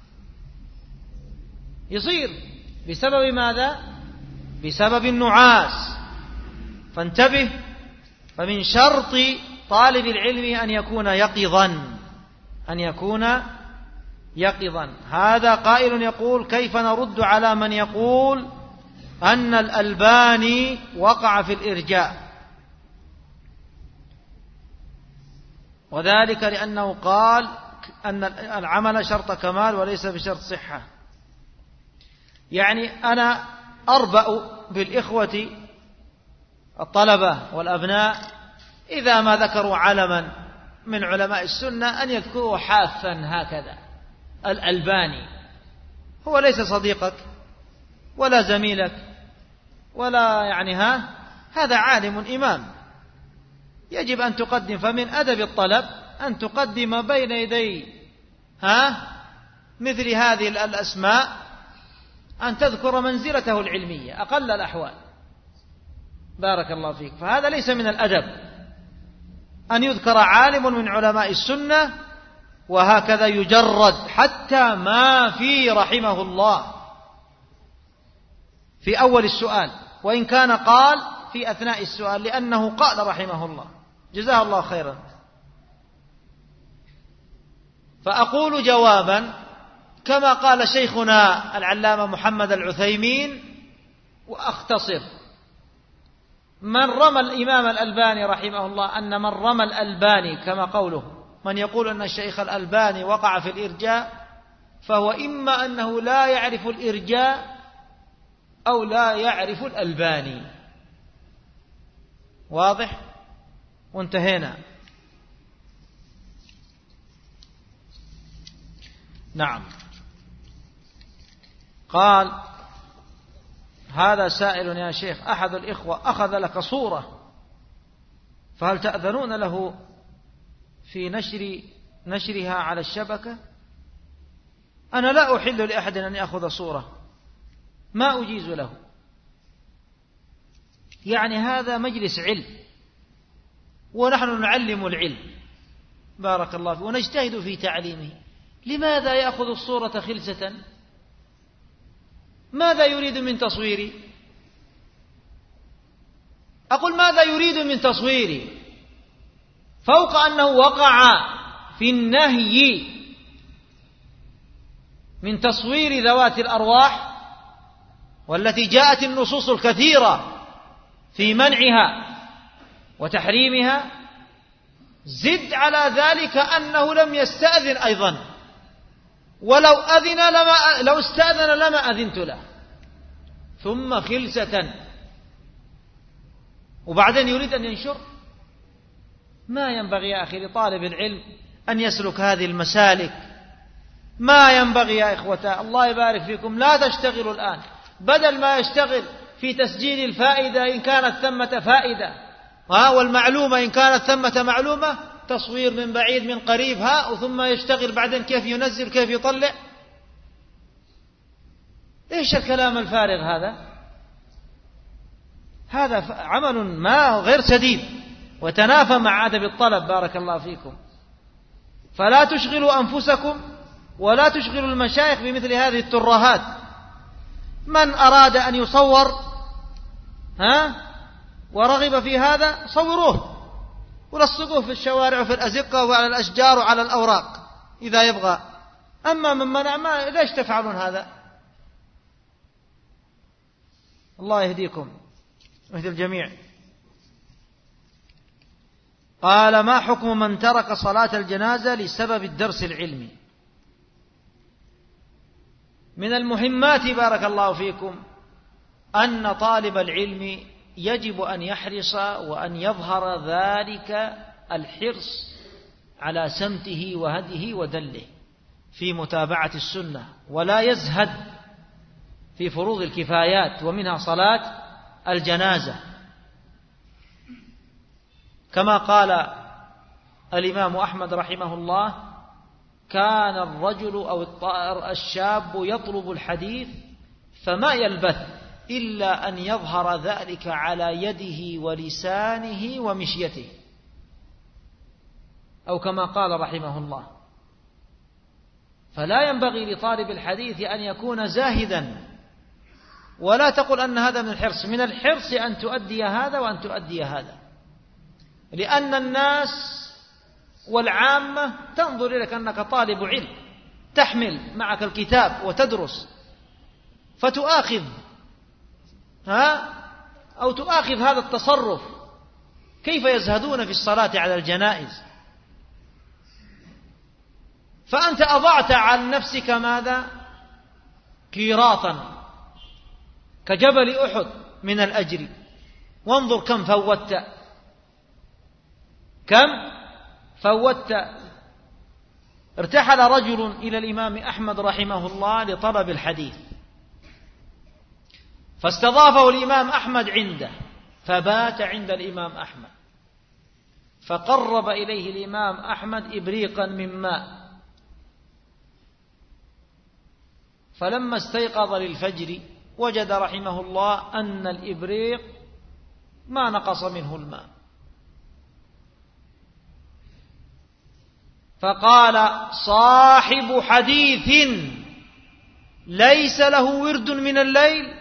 يصير بسبب ماذا؟ بسبب النعاس. فانتبه، فمن شرط طالب العلم أن يكون يقظا، أن يكون يقظا. هذا قائل يقول: كيف نرد على من يقول أن الألباني وقع في الإرجاء؟ وذلك لأنه قال أن العمل شرط كمال وليس بشرط صحة. يعني أنا أربأ بالإخوة الطلبة والأبناء إذا ما ذكروا علما من علماء السنة أن يذكروا حافا هكذا: الألباني. هو ليس صديقك ولا زميلك ولا يعني ها هذا عالم إمام، يجب أن تقدم. فمن أدب الطلب أن تقدم بين يدي ها مثل هذه الأسماء أن تذكر منزلته العلمية أقل الأحوال. بارك الله فيك. فهذا ليس من الأدب أن يذكر عالم من علماء السنة وهكذا يجرد حتى ما في رحمه الله في أول السؤال، وإن كان قال في أثناء السؤال، لأنه قال رحمه الله جزاه الله خيرا. فأقول جوابا كما قال شيخنا العلامة محمد العثيمين وأختصر: من رمى الإمام الألباني رحمه الله أن من رمى الألباني كما قوله من يقول أن الشيخ الألباني وقع في الإرجاء فهو إما أنه لا يعرف الإرجاء أو لا يعرف الألباني. واضح؟ وانتهينا. نعم. قال هذا سائل: يا شيخ، أحد الإخوة أخذ لك صورة فهل تأذنون له في نشر نشرها على الشبكة؟ أنا لا أحل لأحد أن يأخذ صورة، ما أجيز له. يعني هذا مجلس علم ونحن نعلم العلم، بارك الله فيه، ونجتهد في تعليمه. لماذا يأخذ الصورة خلسة؟ ماذا يريد من تصويري؟ أقول ماذا يريد من تصويري؟ فوق أنه وقع في النهي من تصوير ذوات الأرواح والتي جاءت النصوص الكثيرة في منعها وتحريمها، زد على ذلك أنه لم يستأذن أيضا، ولو أذن لما لو استأذن لما أذنت له، ثم خلسة، وبعدين يريد أن ينشر. ما ينبغي يا أخي لطالب العلم أن يسلك هذه المسالك، ما ينبغي يا إخوة. الله يبارك فيكم، لا تشتغلوا الآن، بدل ما يشتغل في تسجيل الفائدة إن كانت ثمة فائدة، ها، والمعلومة إن كانت ثمة معلومة، تصوير من بعيد من قريب، ها، وثم يشتغل بعدين كيف ينزل كيف يطلع. إيش الكلام الفارغ هذا؟ هذا عمل ما غير سديد وتنافى مع أدب الطلب. بارك الله فيكم. فلا تشغلوا أنفسكم ولا تشغلوا المشايخ بمثل هذه الترهات. من أراد أن يصور ها ورغب في هذا صوروه ولصقوه في الشوارع وفي الأزقة وعلى الأشجار وعلى الأوراق إذا يبغى. أما من منع، ما ليش تفعلون هذا؟ الله يهديكم ويهدي الجميع. قال: ما حكم من ترك صلاة الجنازة لسبب الدرس العلمي؟ من المهمات بارك الله فيكم أن طالب العلم يجب أن يحرص وأن يظهر ذلك الحرص على سمته وهديه ودله في متابعة السنة، ولا يزهد في فروض الكفايات ومنها صلاة الجنازة، كما قال الإمام أحمد رحمه الله: كان الرجل أو الشاب يطلب الحديث فما يلبث إلا أن يظهر ذلك على يده ولسانه ومشيته، أو كما قال رحمه الله. فلا ينبغي لطالب الحديث أن يكون زاهدا، ولا تقل أن هذا من الحرص. من الحرص أن تؤدي هذا وأن تؤدي هذا، لأن الناس والعامة تنظر إليك أنك طالب علم، تحمل معك الكتاب وتدرس، فتؤاخذ ها أو تؤاخذ هذا التصرف. كيف يزهدون في الصلاة على الجنائز؟ فأنت أضعت عن نفسك ماذا؟ قيراطا كجبل أحد من الأجر. وانظر كم فوتت، كم فوتت. ارتحل رجل إلى الإمام أحمد رحمه الله لطلب الحديث، فاستضافه الإمام أحمد عنده، فبات عند الإمام أحمد، فقرب إليه الإمام أحمد إبريقا من ماء، فلما استيقظ للفجر وجد رحمه الله أن الإبريق ما نقص منه الماء، فقال: صاحب حديث ليس له ورد من الليل؟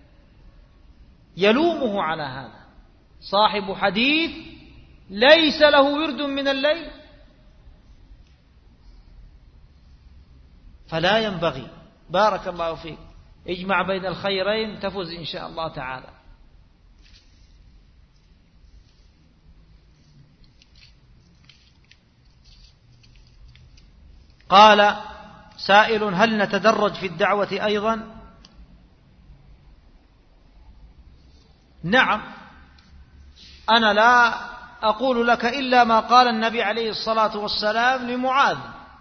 يلومه على هذا. صاحب حديث ليس له ورد من الليل؟ فلا ينبغي. بارك الله فيك، اجمع بين الخيرين تفوز إن شاء الله تعالى. قال سائل: هل نتدرج في الدعوة أيضا؟ نعم، أنا لا أقول لك إلا ما قال النبي عليه الصلاة والسلام لمعاذ،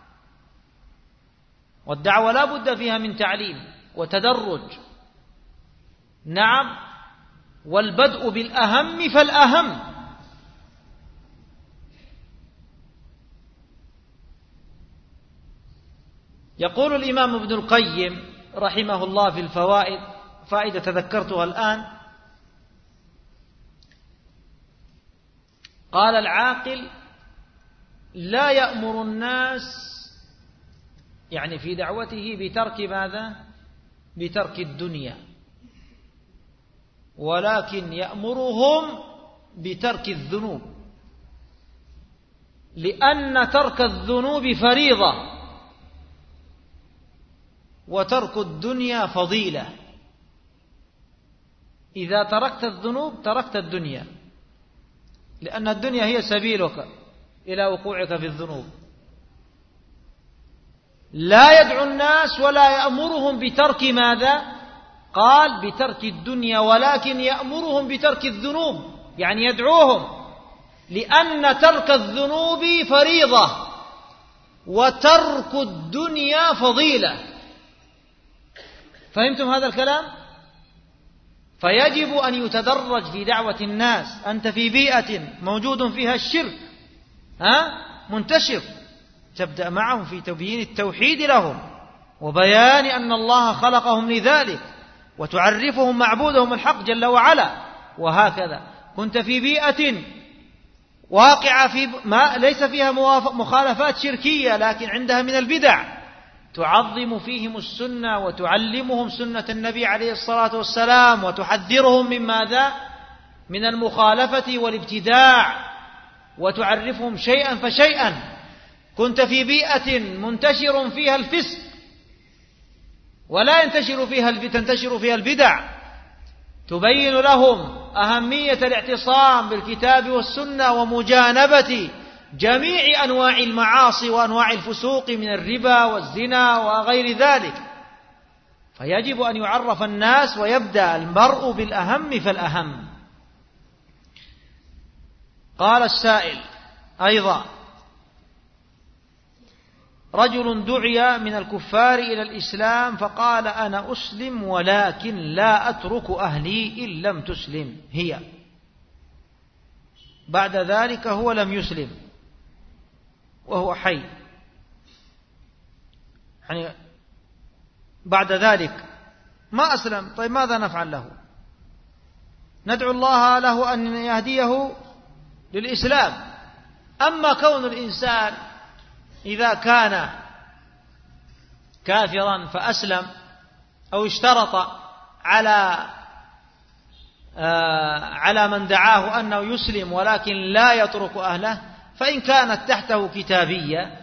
والدعوة لا بد فيها من تعليم وتدرج. نعم، والبدء بالأهم فالأهم. يقول الإمام ابن القيم رحمه الله في الفوائد، فائدة تذكرتها الآن، قال: العاقل لا يأمر الناس يعني في دعوته بترك ماذا؟ بترك الدنيا، ولكن يأمرهم بترك الذنوب. لأن ترك الذنوب فريضة وترك الدنيا فضيلة. إذا تركت الذنوب تركت الدنيا، لأن الدنيا هي سبيلك إلى وقوعك في الذنوب. لا يدعو الناس ولا يأمرهم بترك ماذا؟ قال بترك الدنيا، ولكن يأمرهم بترك الذنوب، يعني يدعوهم، لأن ترك الذنوب فريضة وترك الدنيا فضيلة. فهمتم هذا الكلام؟ فيجب أن يتدرج في دعوة الناس. أنت في بيئة موجود فيها الشرك ها منتشر، تبدأ معهم في تبيين التوحيد لهم وبيان أن الله خلقهم لذلك، وتعرفهم معبودهم الحق جل وعلا. وهكذا كنت في بيئة واقعة في ما ليس فيها مخالفات شركية لكن عندها من البدع، تعظم فيهم السنة وتعلمهم سنة النبي عليه الصلاة والسلام، وتحذرهم من ماذا؟ من المخالفة والابتداع، وتعرفهم شيئا فشيئا. كنت في بيئة منتشر فيها الفسق ولا ينتشر فيها تنتشر فيها البدع، تبين لهم أهمية الاعتصام بالكتاب والسنة ومجانبة جميع أنواع المعاصي وأنواع الفسوق من الربا والزنا وغير ذلك. فيجب أن يعرف الناس ويبدأ المرء بالأهم فالأهم. قال السائل أيضا: رجل دعي من الكفار إلى الإسلام فقال: أنا أسلم ولكن لا أترك أهلي إن لم تسلم هي. بعد ذلك هو لم يسلم وهو حي، يعني بعد ذلك ما أسلم. طيب ماذا نفعل له؟ ندعو الله له أن يهديه للإسلام. أما كون الإنسان إذا كان كافرا فأسلم أو اشترط على آه على من دعاه أنه يسلم ولكن لا يترك أهله، فإن كانت تحته كتابية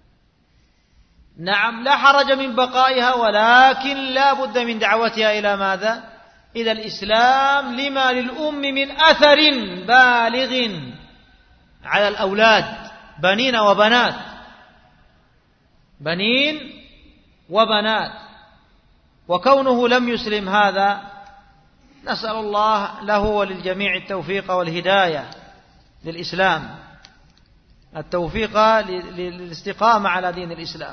نعم لا حرج من بقائها، ولكن لا بد من دعوتها إلى ماذا؟ إلى الإسلام، لما للأم من أثر بالغ على الأولاد، بنين وبنات، بنين وبنات. وكونه لم يسلم هذا نسأل الله له وللجميع التوفيق والهداية للإسلام، التوفيق للاستقامة على دين الإسلام.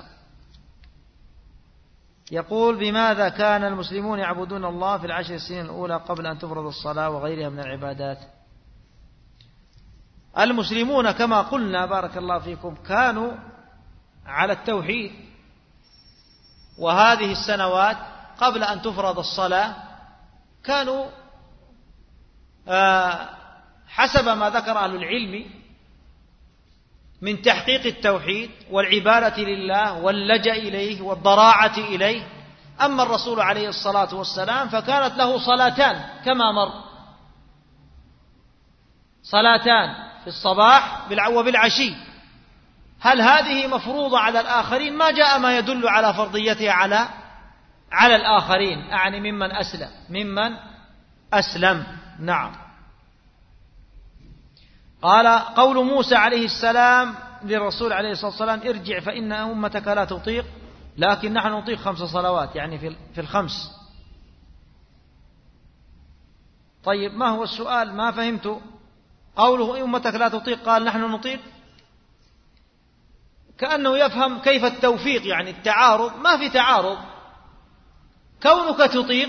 يقول: بماذا كان المسلمون يعبدون الله في العشر السنين الأولى قبل أن تفرض الصلاة وغيرها من العبادات؟ المسلمون كما قلنا بارك الله فيكم كانوا على التوحيد، وهذه السنوات قبل أن تفرض الصلاة كانوا حسب ما ذكر أهل العلم من تحقيق التوحيد والعبادة لله واللجأ إليه والضراعة إليه. أما الرسول عليه الصلاة والسلام فكانت له صلاتان كما مر، صلاتان في الصباح وبالعشي. هل هذه مفروضة على الآخرين؟ ما جاء ما يدل على فرضيتها على على الآخرين، أعني ممن أسلم ممن أسلم نعم. قال: قول موسى عليه السلام للرسول عليه الصلاة والسلام: ارجع فإن أمتك لا تطيق، لكن نحن نطيق خمس صلوات، يعني في الخمس. طيب ما هو السؤال؟ ما فهمت. قوله أمتك لا تطيق قال نحن نطيق، كأنه يفهم كيف التوفيق، يعني التعارض. ما في تعارض، كونك تطيق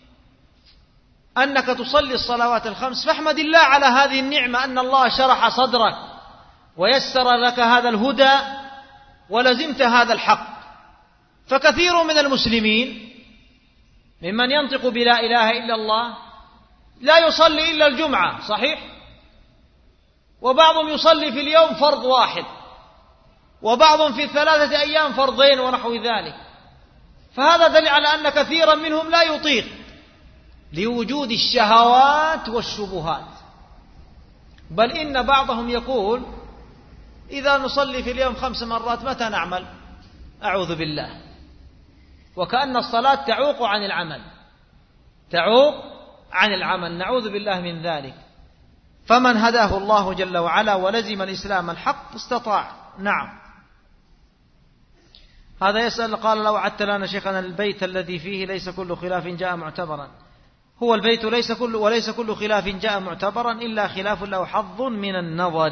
أنك تصلي الصلوات الخمس فاحمد الله على هذه النعمة، أن الله شرح صدرك ويسر لك هذا الهدى ولزمت هذا الحق. فكثير من المسلمين ممن ينطق بلا إله إلا الله لا يصلي إلا الجمعة، صحيح؟ وبعضهم يصلي في اليوم فرض واحد، وبعضهم في ثلاثة أيام فرضين ونحو ذلك. فهذا دليل على أن كثيرا منهم لا يطيق لوجود الشهوات والشبهات. بل إن بعضهم يقول إذا نصلي في اليوم خمس مرات متى نعمل؟ أعوذ بالله. وكأن الصلاة تعوق عن العمل، تعوق عن العمل، نعوذ بالله من ذلك. فمن هداه الله جل وعلا ولزم الإسلام الحق استطاع. نعم. هذا يسأل قال لو عدت لنا شيخنا البيت الذي فيه ليس كل خلاف جاء معتبرا. هو البيت ليس كل وليس كل خلاف جاء معتبرا إلا خلاف له حظ من النظر.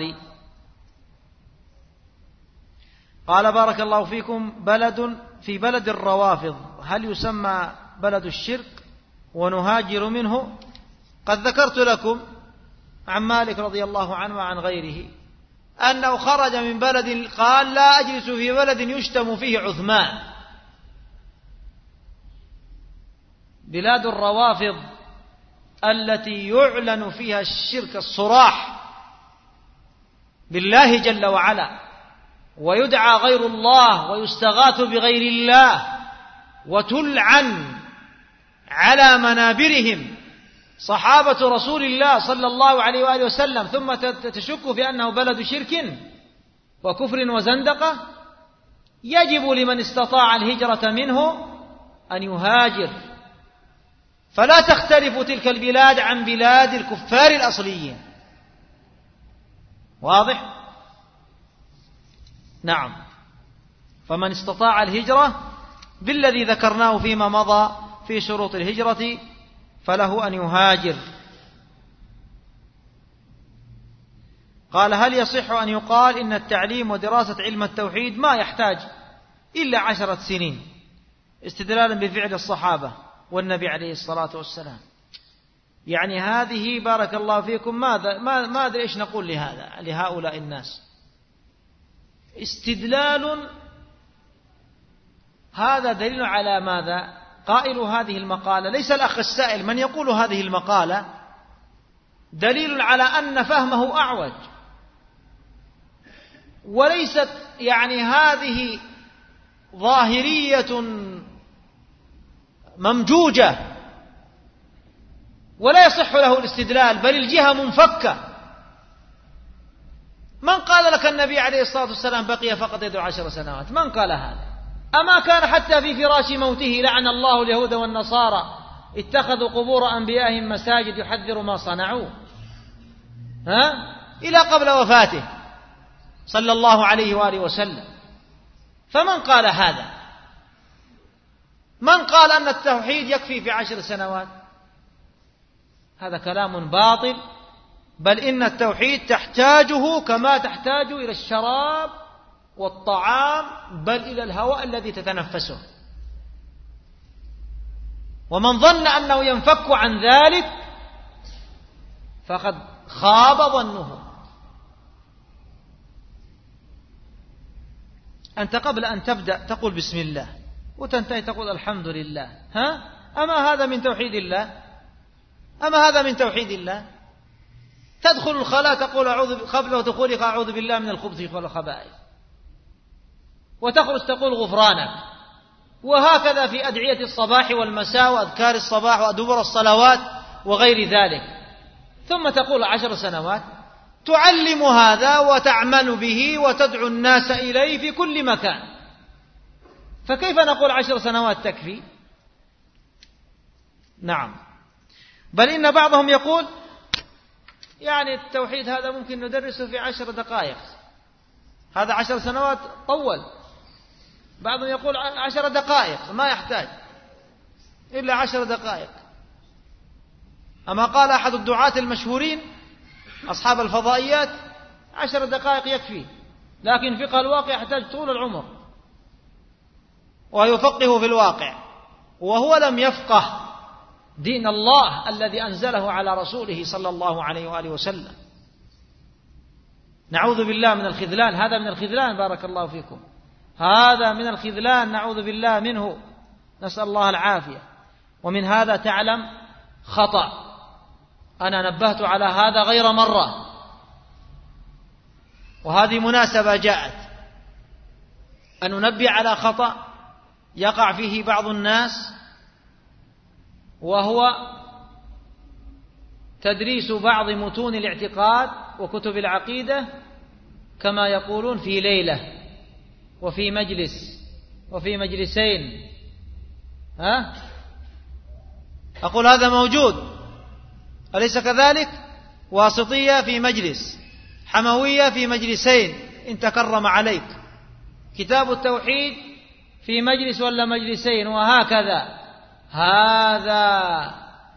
قال بارك الله فيكم بلد في بلد الروافض هل يسمى بلد الشرك ونهاجر منه؟ قد ذكرت لكم عن مالك رضي الله عنه وعن غيره أنه خرج من بلد قال لا أجلس في بلد يشتم فيه عثمان. بلاد الروافض التي يعلن فيها الشرك الصراح بالله جل وعلا ويدعى غير الله ويستغاث بغير الله وتلعن على منابرهم صحابة رسول الله صلى الله عليه وآله وسلم، ثم تشك في أنه بلد شرك وكفر وزندقة، يجب لمن استطاع الهجرة منه أن يهاجر، فلا تختلف تلك البلاد عن بلاد الكفار الأصليين. واضح؟ نعم. فمن استطاع الهجرة بالذي ذكرناه فيما مضى في شروط الهجرة فله أن يهاجر. قال هل يصح أن يقال إن التعليم ودراسة علم التوحيد ما يحتاج إلا عشرة سنين استدلالا بفعل الصحابة والنبي عليه الصلاة والسلام؟ يعني هذه بارك الله فيكم ماذا ما أدري إيش نقول لهذا لهؤلاء الناس. استدلال هذا دليل على ماذا؟ قائل هذه المقالة ليس الأخ السائل، من يقول هذه المقالة دليل على أن فهمه أعوج، وليست يعني هذه ظاهرية ممجوجة ولا يصح له الاستدلال، بل الجهة منفكة. من قال لك النبي عليه الصلاة والسلام بقي فقط يده عشر سنوات؟ من قال هذا؟ أما كان حتى في فراش موته لعن الله اليهود والنصارى اتخذوا قبور أنبيائهم مساجد يحذر ما صنعوا، ها؟ إلى قبل وفاته صلى الله عليه وآله وسلم. فمن قال هذا؟ من قال أن التوحيد يكفي في عشر سنوات؟ هذا كلام باطل، بل إن التوحيد تحتاجه كما تحتاج إلى الشراب والطعام، بل إلى الهواء الذي تتنفسه. ومن ظن أنه ينفك عن ذلك فقد خاب ظنه. أنت قبل أن تبدأ تقول بسم الله وتنتهي تقول الحمد لله، ها؟ أما هذا من توحيد الله؟ أما هذا من توحيد الله؟ تدخل الخلاء تقول أعوذ قبل دخولك أعوذ بالله من الخبث والخبائث، وتخرج تقول غفرانك، وهكذا في أدعية الصباح والمساء وأذكار الصباح وأدبر الصلوات وغير ذلك. ثم تقول عشر سنوات تعلم هذا وتعمل به وتدعو الناس إليه في كل مكان، فكيف نقول عشر سنوات تكفي؟ نعم. بل إن بعضهم يقول يعني التوحيد هذا ممكن ندرسه في عشر دقائق، هذا عشر سنوات طول. بعضهم يقول عشر دقائق ما يحتاج إلا عشر دقائق. أما قال أحد الدعاة المشهورين أصحاب الفضائيات عشر دقائق يكفي، لكن فقه الواقع يحتاج طول العمر، ويفقه في الواقع، وهو لم يفقه دين الله الذي أنزله على رسوله صلى الله عليه وآله وسلم. نعوذ بالله من الخذلان، هذا من الخذلان بارك الله فيكم، هذا من الخذلان نعوذ بالله منه، نسأل الله العافية. ومن هذا تعلم خطأ، أنا نبهت على هذا غير مرة، وهذه مناسبة جاءت أن ننبه على خطأ يقع فيه بعض الناس، وهو تدريس بعض متون الاعتقاد وكتب العقيدة كما يقولون في ليلة وفي مجلس وفي مجلسين، ها؟ أقول هذا موجود، أليس كذلك؟ واسطية في مجلس، حموية في مجلسين إن تكرم عليك، كتاب التوحيد في مجلس ولا مجلسين، وهكذا. هذا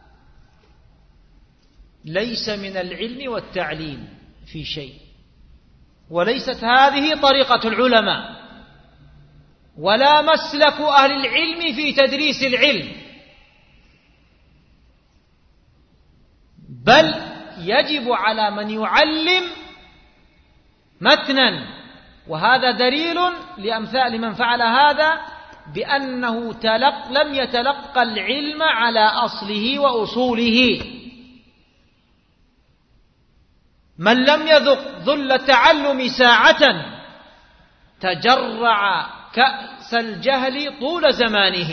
ليس من العلم والتعليم في شيء، وليست هذه طريقة العلماء، ولا مسلك أهل العلم في تدريس العلم، بل يجب على من يعلم متنا، وهذا دليل لأمثال من فعل هذا بأنه تلق لم يتلقى العلم على أصله وأصوله. من لم يذق ذل التعلم ساعة تجرع كأس الجهل طول زمانه.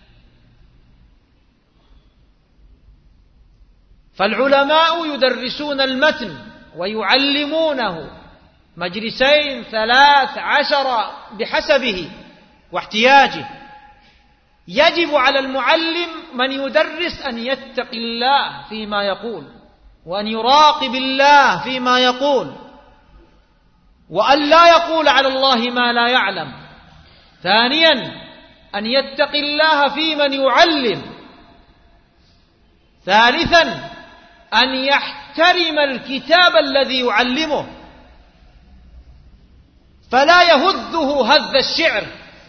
فالعلماء يدرسون المتن ويعلمونه مجلسين ثلاث عشر بحسبه واحتياجه. يجب على المعلم من يدرس أن يتقي الله فيما يقول، وأن يراقب الله فيما يقول، وأن لا يقول على الله ما لا يعلم. ثانيا أن يتقي الله في من يعلم. ثالثا أن يحترم الكتاب الذي يعلمه، فلا يهذه هذ الشعر.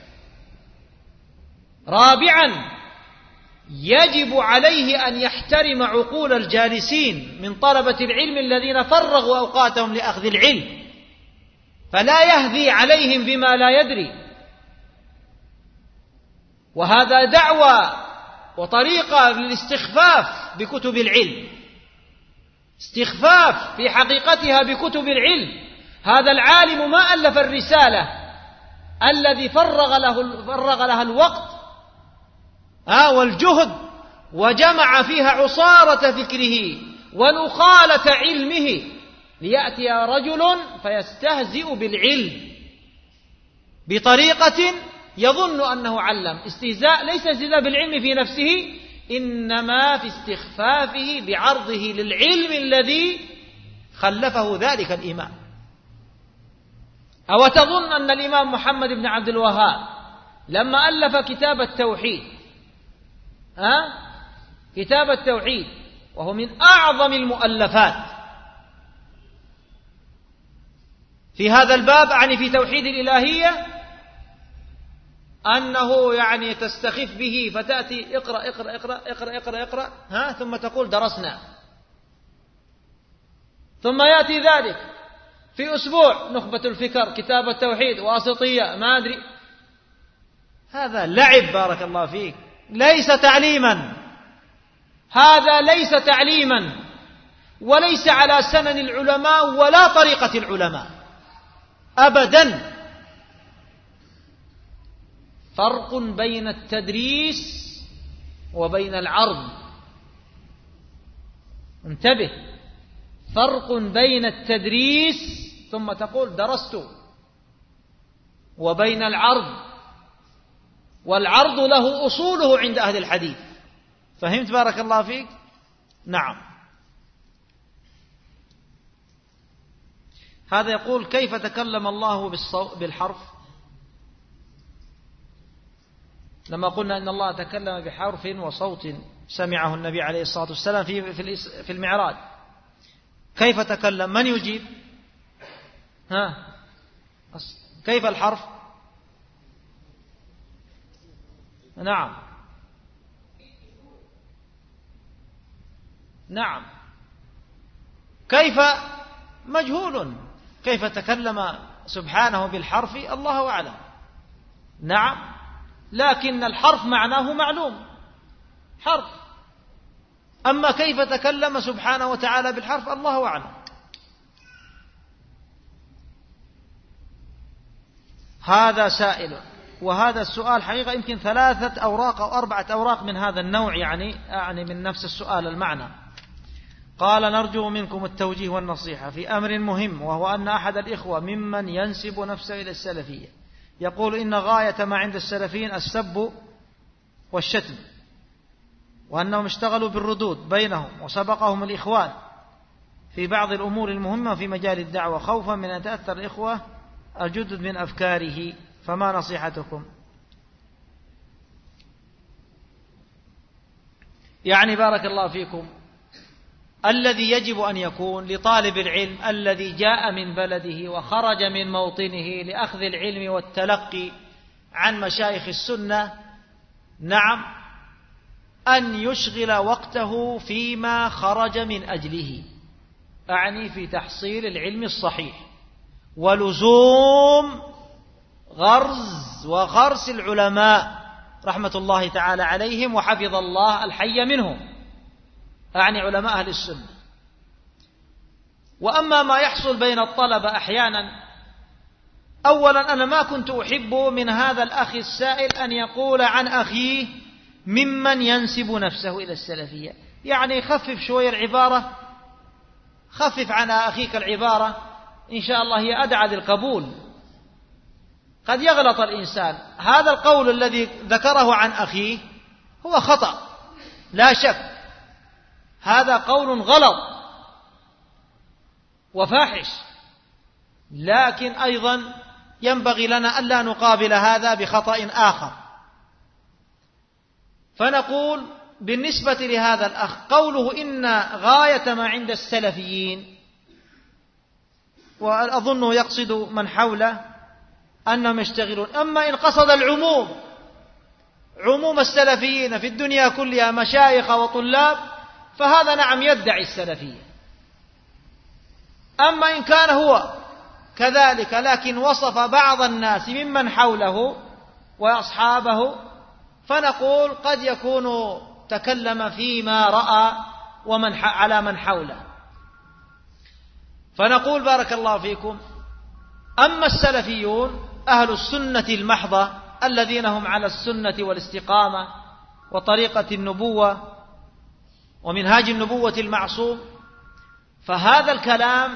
رابعا يجب عليه أن يحترم عقول الجالسين من طلبة العلم الذين فرغوا أوقاتهم لأخذ العلم، فلا يهذي عليهم بما لا يدري. وهذا دعوة وطريقة للاستخفاف بكتب العلم، استخفاف في حقيقتها بكتب العلم. هذا العالم ما ألف الرسالة الذي فرغ له فرغ لها الوقت آه والجهد وجمع فيها عصارة فكره ونخالة علمه، ليأتي رجل فيستهزئ بالعلم بطريقة يظن أنه علم. استهزاء ليس استهزاء بالعلم في نفسه، إنما في استخفافه بعرضه للعلم الذي خلفه ذلك الإمام. أو تظن أن الإمام محمد بن عبد الوهاب لما ألف كتاب التوحيد ها كتاب التوحيد وهو من أعظم المؤلفات في هذا الباب، يعني في توحيد الإلهية، أنه يعني تستخف به فتأتي اقرأ اقرأ اقرأ اقرأ اقرأ اقرأ ها ثم تقول درسنا، ثم يأتي ذلك في أسبوع نخبة الفكر، كتاب التوحيد، واسطية، ما أدري. هذا لعب بارك الله فيك، ليس تعليما. هذا ليس تعليما، وليس على سنن العلماء ولا طريقة العلماء أبدا. فرق بين التدريس وبين العرض. انتبه، فرق بين التدريس ثم تقول درست، وبين العرض. والعرض له أصوله عند أهل الحديث. فهمت بارك الله فيك؟ نعم. هذا يقول كيف تكلم الله بالحرف؟ لما قلنا إن الله تكلم بحرف وصوت سمعه النبي عليه الصلاة والسلام في في المعراج، كيف تكلم؟ من يجيب؟ ها كيف الحرف؟ نعم نعم كيف؟ مجهول. كيف تكلم سبحانه بالحرف؟ الله أعلم. نعم، لكن الحرف معناه معلوم، حرف. أما كيف تكلم سبحانه وتعالى بالحرف؟ الله أعلم. هذا سائل، وهذا السؤال حقيقة يمكن ثلاثة أوراق أو أربعة أوراق من هذا النوع، يعني يعني من نفس السؤال المعنى. قال نرجو منكم التوجيه والنصيحة في أمر مهم، وهو أن أحد الإخوة ممن ينسب نفسه إلى السلفية يقول إن غاية ما عند السلفيين السب والشتم، وأنهم اشتغلوا بالردود بينهم وسبقهم الإخوان في بعض الأمور المهمة في مجال الدعوة خوفا من أن تأثر الإخوة الجدد من أفكاره، فما نصيحتكم؟ يعني بارك الله فيكم، الذي يجب أن يكون لطالب العلم الذي جاء من بلده وخرج من موطنه لأخذ العلم والتلقي عن مشايخ السنة، نعم، أن يشغل وقته فيما خرج من أجله، أعني في تحصيل العلم الصحيح ولزوم غرز وغرس العلماء رحمة الله تعالى عليهم وحفظ الله الحي منهم، أعني علماء أهل السنة. وأما ما يحصل بين الطلبة أحيانا، أولا أنا ما كنت أحب من هذا الأخ السائل أن يقول عن أخيه ممن ينسب نفسه إلى السلفية، يعني خفف شوية العبارة، خفف عن أخيك العبارة، إن شاء الله هي أدعى للقبول. قد يغلط الإنسان، هذا القول الذي ذكره عن أخيه هو خطأ لا شك، هذا قول غلط وفاحش، لكن أيضا ينبغي لنا ألا نقابل هذا بخطأ آخر. فنقول بالنسبة لهذا الأخ قوله إن غاية ما عند السلفيين، وأظنه يقصد من حوله أنهم يشتغلون، أما إن قصد العموم، عموم السلفيين في الدنيا كلها مشايخ وطلاب، فهذا نعم يدعي السلفية. أما إن كان هو كذلك لكن وصف بعض الناس ممن حوله وأصحابه، فنقول قد يكون تكلم فيما رأى ومن على من حوله. فنقول بارك الله فيكم، أما السلفيون أهل السنة المحضة الذين هم على السنة والاستقامة وطريقة النبوة ومنهاج النبوة المعصوم، فهذا الكلام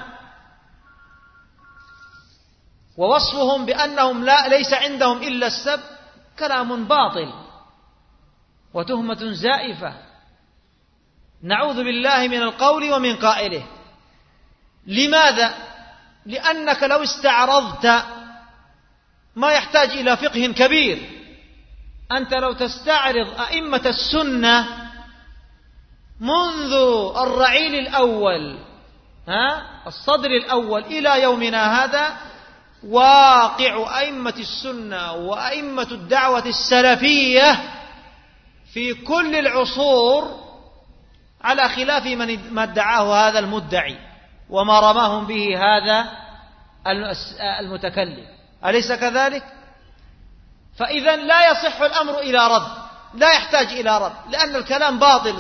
ووصفهم بأنهم لا ليس عندهم إلا السب كلام باطل وتهمة زائفة، نعوذ بالله من القول ومن قائله. لماذا؟ لأنك لو استعرضت ما يحتاج إلى فقه كبير، أنت لو تستعرض أئمة السنة منذ الرعيل الأول، ها الصدر الأول إلى يومنا هذا، واقع أئمة السنة وأئمة الدعوة السلفية في كل العصور على خلاف من ما ادعاه هذا المدعي وما رماهم به هذا المتكلم، أليس كذلك؟ فإذا لا يصح الأمر إلى رد، لا يحتاج إلى رد، لأن الكلام باطل.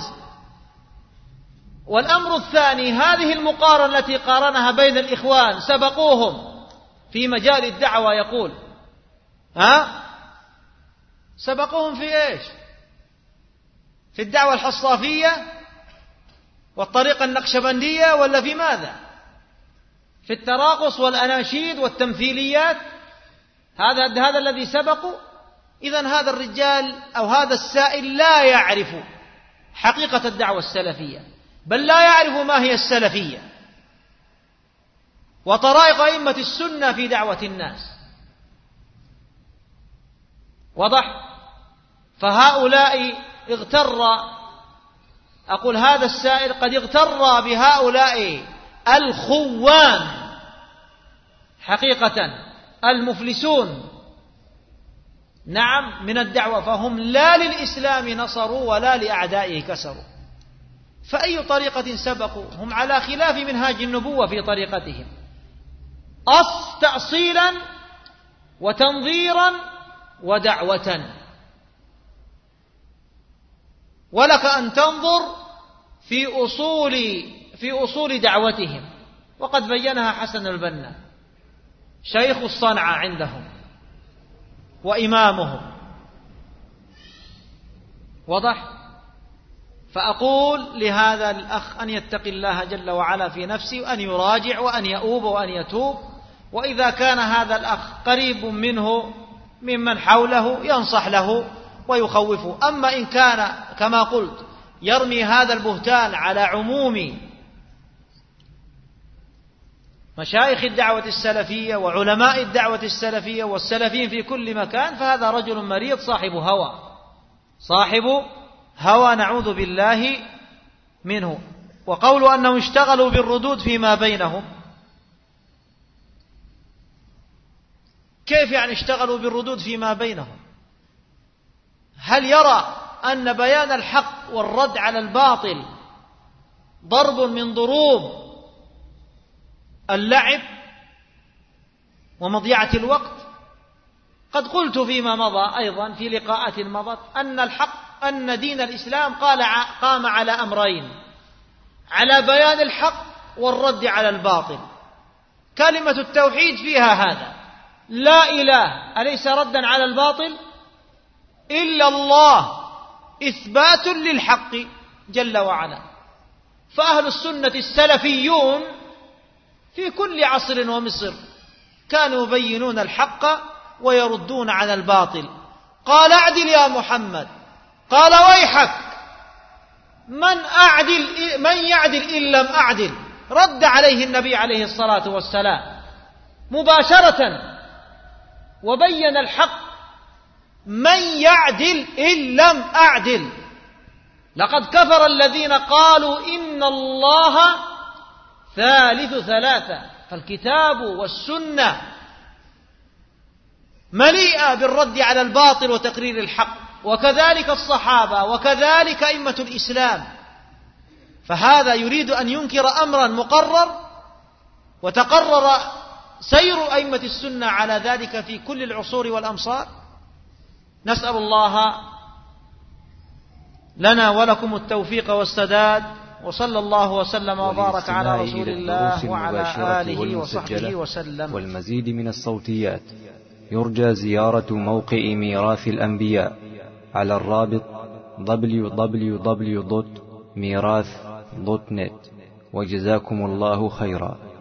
والأمر الثاني، هذه المقارنة التي قارنها بين الإخوان سبقوهم في مجال الدعوة، يقول ها سبقوهم في إيش؟ في الدعوة الحصافية والطريقة النقشبندية، ولا في ماذا؟ في التراقص والأناشيد والتمثيليات، هذا هذا الذي سبقوا. إذن هذا الرجال أو هذا السائل لا يعرف حقيقة الدعوة السلفية، بل لا يعرف ما هي السلفية وطرائق أئمة السنة في دعوة الناس. وضح؟ فهؤلاء اغتر، أقول هذا السائل قد اغتر بهؤلاء الخوان حقيقة المفلسون، نعم، من الدعوة، فهم لا للإسلام نصروا ولا لأعدائه كسروا. فأي طريقة سبقوا؟ هم على خلاف منهاج النبوة في طريقتهم، أص تأصيلا وتنظيرا ودعوة. ولك أن تنظر في أصول في أصول دعوتهم، وقد بينها حسن البنا شيخ الصنعاء عندهم وإمامهم. وضح؟ فأقول لهذا الأخ أن يتقي الله جل وعلا في نفسه، وأن يراجع وأن يؤوب وأن يتوب. وإذا كان هذا الأخ قريب منه ممن حوله ينصح له ويخوفه. أما إن كان كما قلت يرمي هذا البهتان على عموم مشايخ الدعوة السلفية وعلماء الدعوة السلفية والسلفيين في كل مكان، فهذا رجل مريض صاحب هوى، صاحب هوى نعوذ بالله منه. وقول أنهم اشتغلوا بالردود فيما بينهم، كيف يعني اشتغلوا بالردود فيما بينهم؟ هل يرى أن بيان الحق والرد على الباطل ضرب من ضروب اللعب ومضيعة الوقت؟ قد قلت فيما مضى أيضا في لقاءات مضت أن الحق أن دين الإسلام قال قام على أمرين: على بيان الحق والرد على الباطل. كلمة التوحيد فيها هذا، لا إله أليس ردا على الباطل إلا الله إثبات للحق جل وعلا. فأهل السنة السلفيون في كل عصر ومصر كانوا يبينون الحق ويردون عن الباطل. قال اعدل يا محمد، قال ويحك، من أعدل من يعدل إن لم أعدل؟ رد عليه النبي عليه الصلاة والسلام مباشرة وبين الحق: من يعدل إن لم أعدل؟ لقد كفر الذين قالوا إن الله ثالث ثلاثة. فالكتاب والسنة مليئة بالرد على الباطل وتقرير الحق، وكذلك الصحابة وكذلك أئمة الإسلام. فهذا يريد أن ينكر أمرا مقرر، وتقرر سير أئمة السنة على ذلك في كل العصور والأمصار. نسأل الله لنا ولكم التوفيق والسداد، وصلى الله وسلم وبارك على رسول الله وعلى آله وصحبه وسلم. والمزيد من الصوتيات يرجى زيارة موقع ميراث الأنبياء على الرابط دبليو دبليو دبليو دوت ميراث دوت نت. وجزاكم الله خيرا.